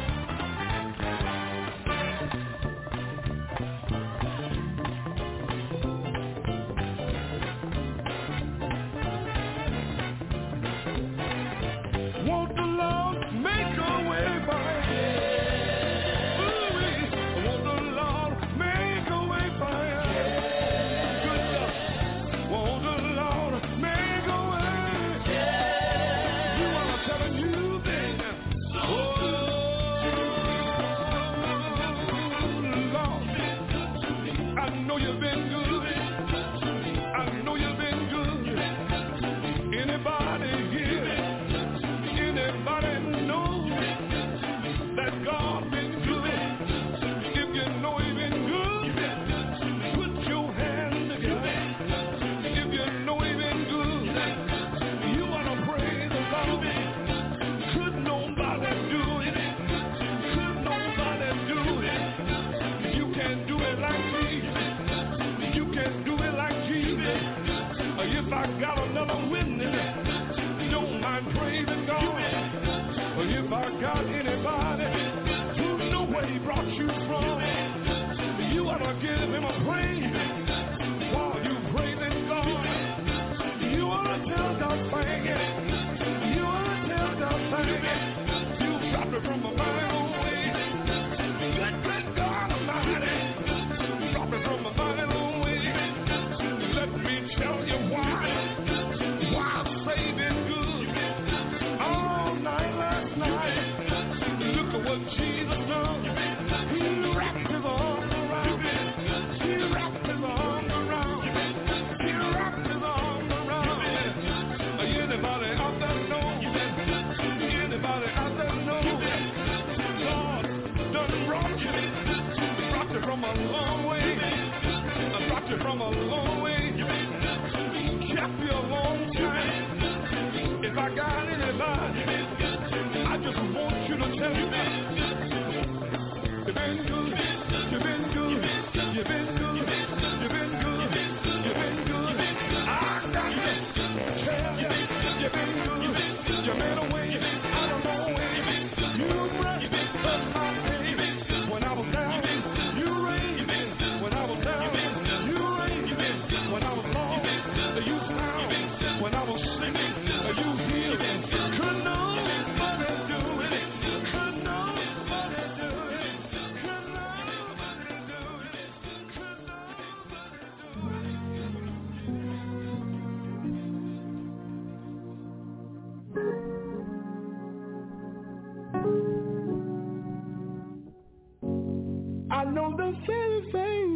Speaker 1: Won't the Lord make a way by you? Ooh-wee. Won't the Lord make a way by you? Good God. Won't the Lord make a way? You want to tell a new thing. Oh, Lord. I know you've been good. I know you've been good. Anybody here? Anybody know that God been good? If you know he been good, put your hands together. If you know he been good, you want to praise the Lord. Could nobody do it? Could nobody do it? You can't do it like Jesus. You can't do it like Jesus. If I got another witness, don't mind praising God. If I got anybody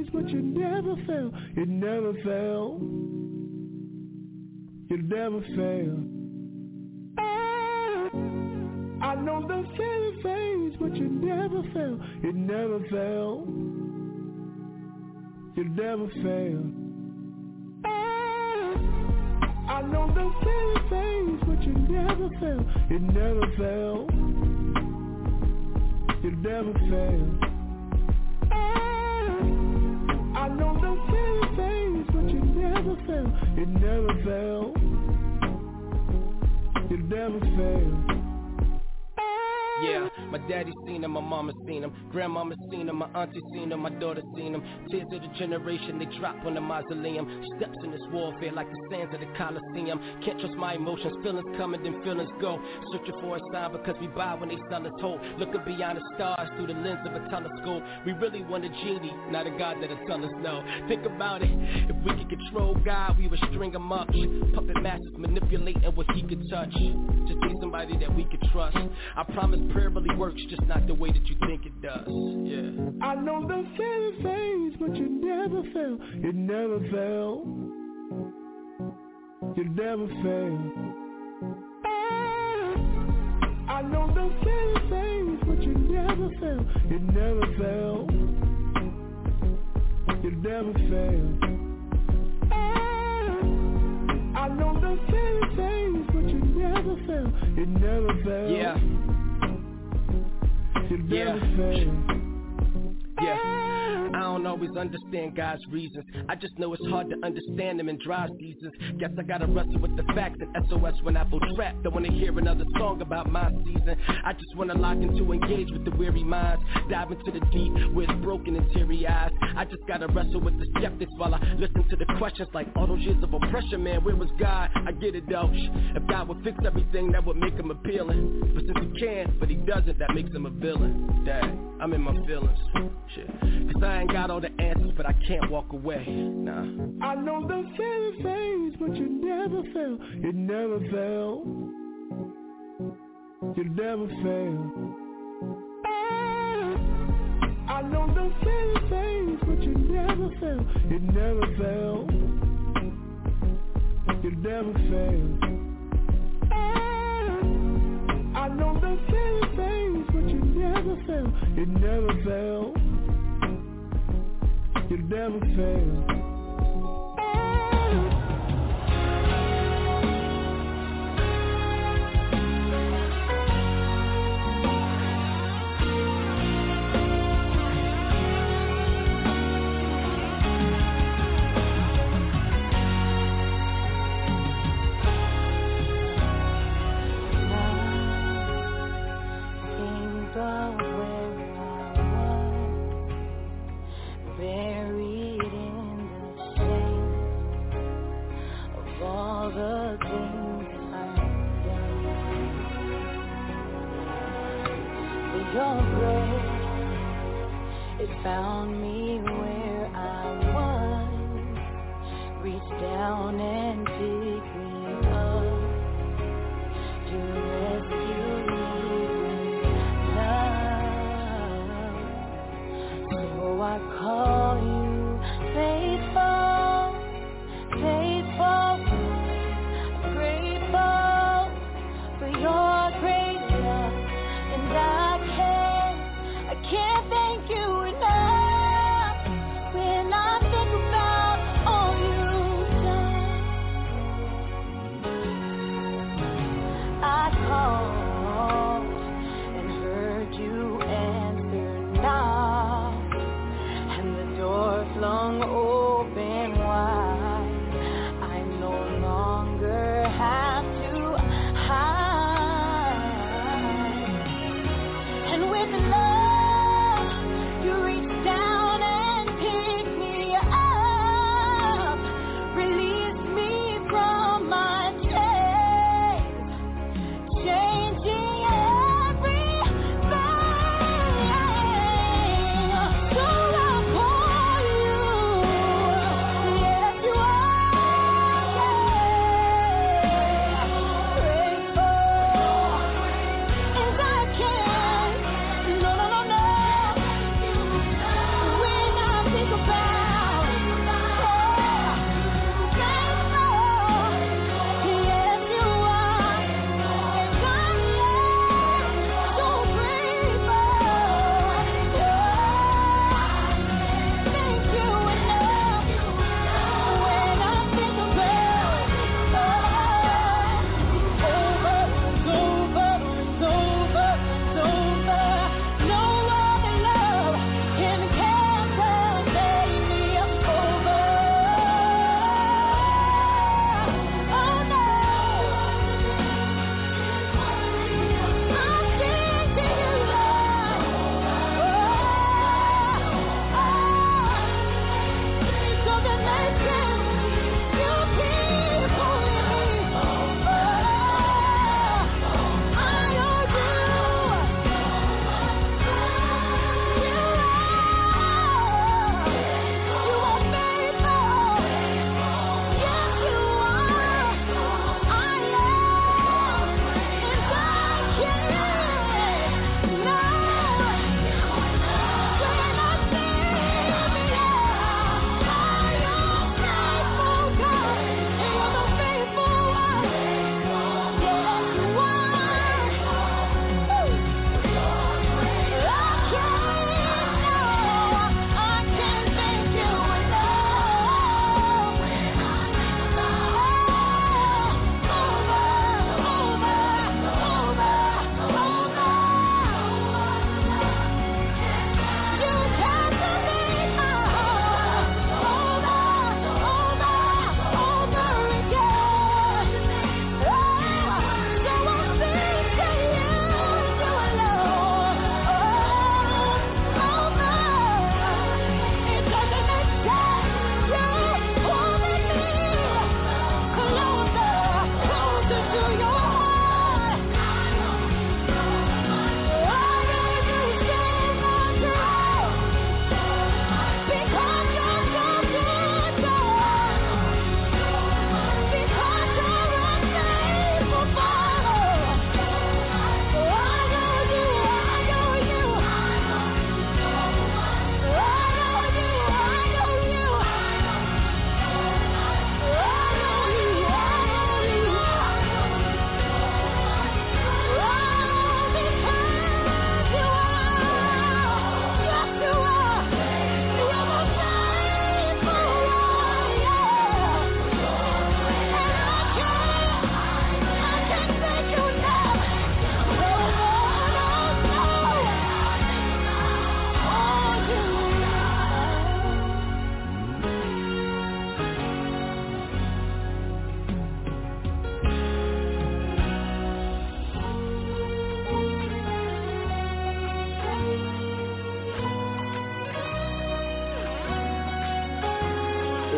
Speaker 10: phase, but you never fail. You never fail. You never fail. Ah, I know the same phase, but you never fail. You never fail. You never fail. Ah, I know the same phase, but you never fail. You never fail. You never fail. Ah, I know the same phase, but you never fail. You never fail. You never fail.
Speaker 8: Yeah, my daddy seen him, my mama seen him, grandmama seen him, my auntie seen him, my daughter seen him. Tears of the generation, they drop on the mausoleum. Steps in this warfare like the sands of the Coliseum. Can't trust my emotions, feelings coming, then feelings go. Searching for a sign because we buy when they sell us hope. Looking beyond the stars through the lens of a telescope. We really want a genie, not a God that'll tell us no. Think about it, if we could control God, we would string him up. Puppet masters manipulating what he could touch. Just need somebody that we could trust. I promise prayer really works, just not the way that you think it does. Yeah.
Speaker 10: I know the same phase, but you never fail. You never fail. You never fail. Ah, I know the same phase, but you never fail. You never fail. You never fail. Ah, I know the same phase, but you never fail. You never fail.
Speaker 8: Yeah. Yeah. Yeah. I don't always understand God's reasons. I just know it's hard to understand them in dry seasons. Guess I gotta wrestle with the facts and S O S when I feel trapped. Don't wanna hear another song about my season. I just wanna lock into engage with the weary minds. Dive into the deep with broken and teary eyes. I just gotta wrestle with the skeptics while I listen to the questions like all those years of oppression, man, where was God? I get it though. If God would fix everything, that would make him appealing. But since he can, but he doesn't, that makes him a villain. Dang, I'm in my feelings. Shit. Cause I ain't got all the answers, but I can't walk away. Nah.
Speaker 10: I know the same phase, but you never fail. You never fail. You never fail. Ah, I know the same phase, but you never fail. You never fail. You never fail. Ah, I know the same phase, but you never fail. You never fail. You never fail.
Speaker 4: Your grace, it found me where I was. Reach down and pick me up to rescue me with love. So I call you faithful, faithful, grateful for your great love, and I can't thank you enough when I think about all you've done.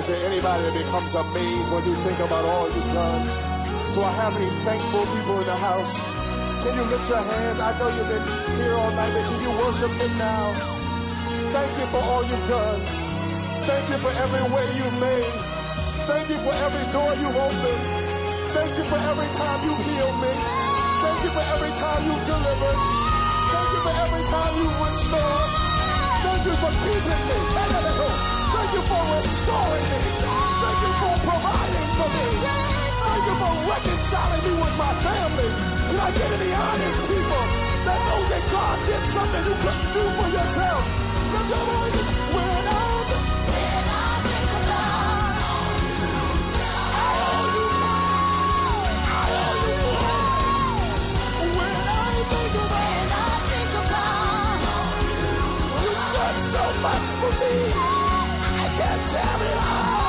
Speaker 13: there anybody that becomes amazed when you think about all you've done? Do I have any thankful people in the house? Can you lift your hands? I know you've been here all night, but can you worship him now? Thank you for all you've done. Thank you for every way you've made. Thank you for every door you've opened. Thank you for every time you've healed me. Thank you for every time you've delivered. Thank you for every time you've restored. Thank you for keeping me. Thank you for restoring me. Thank you for providing for me. Thank you for reconciling me with my family. Can I get any honest people that know that God did something you couldn't do for yourself? Lift your voices. When I when I think about all you I owe you When I think about when I think about all you've done so much for me, I can't tell it all.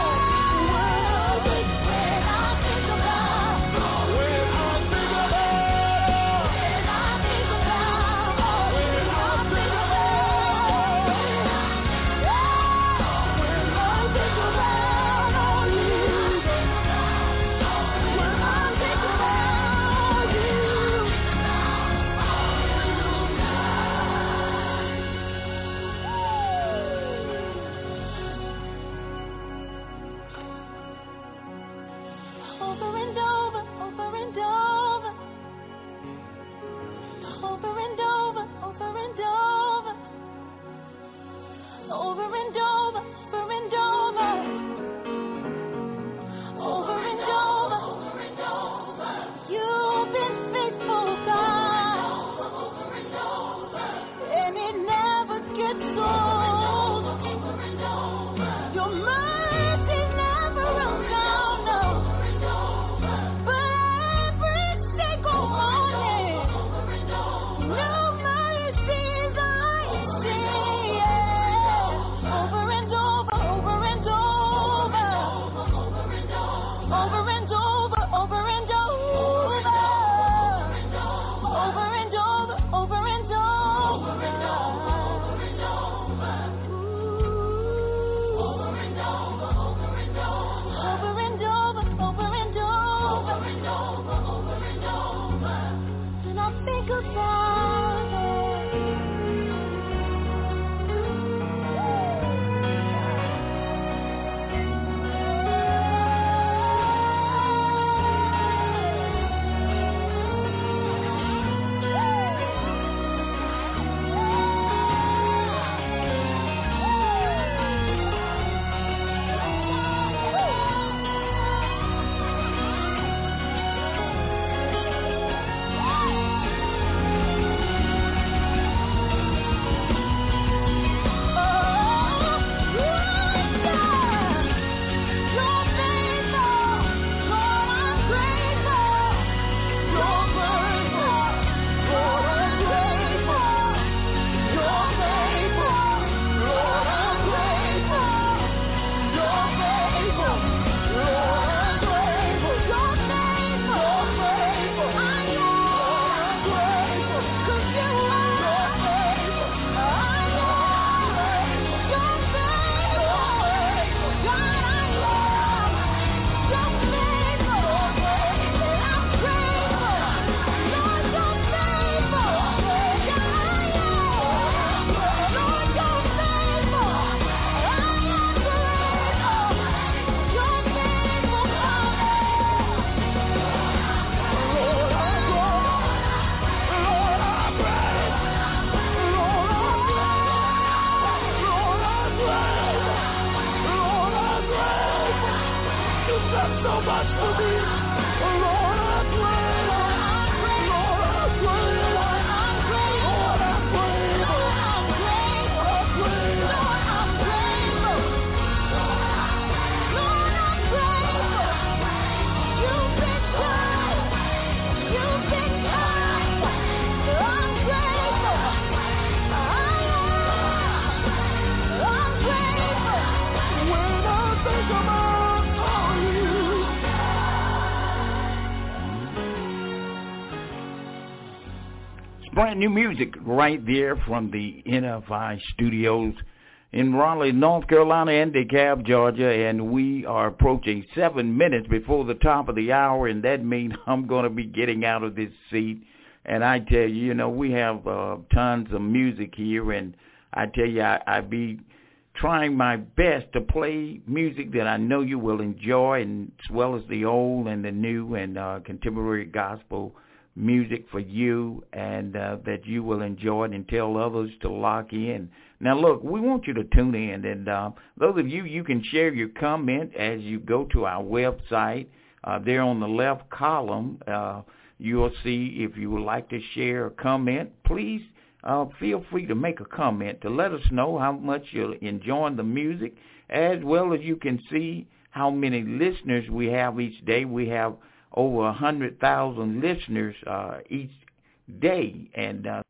Speaker 3: Brand new music right there from the N F I Studios. in Raleigh, North Carolina, and DeKalb, Georgia, and we are approaching seven minutes before the top of the hour, and that means I'm going to be getting out of this seat. And I tell you, you know, we have uh, tons of music here, and I tell you, I, I be trying my best to play music that I know you will enjoy, and as well as the old and the new and uh, contemporary gospel music for you, and uh, that you will enjoy it and tell others to lock in. Now, look, we want you to tune in, and uh, those of you, you can share your comment as you go to our website. Uh, there on the left column, uh, you'll see if you would like to share a comment. Please uh, feel free to make a comment to let us know how much you're enjoying the music, as well as you can see how many listeners we have each day. We have over one hundred thousand listeners uh, each day, and uh,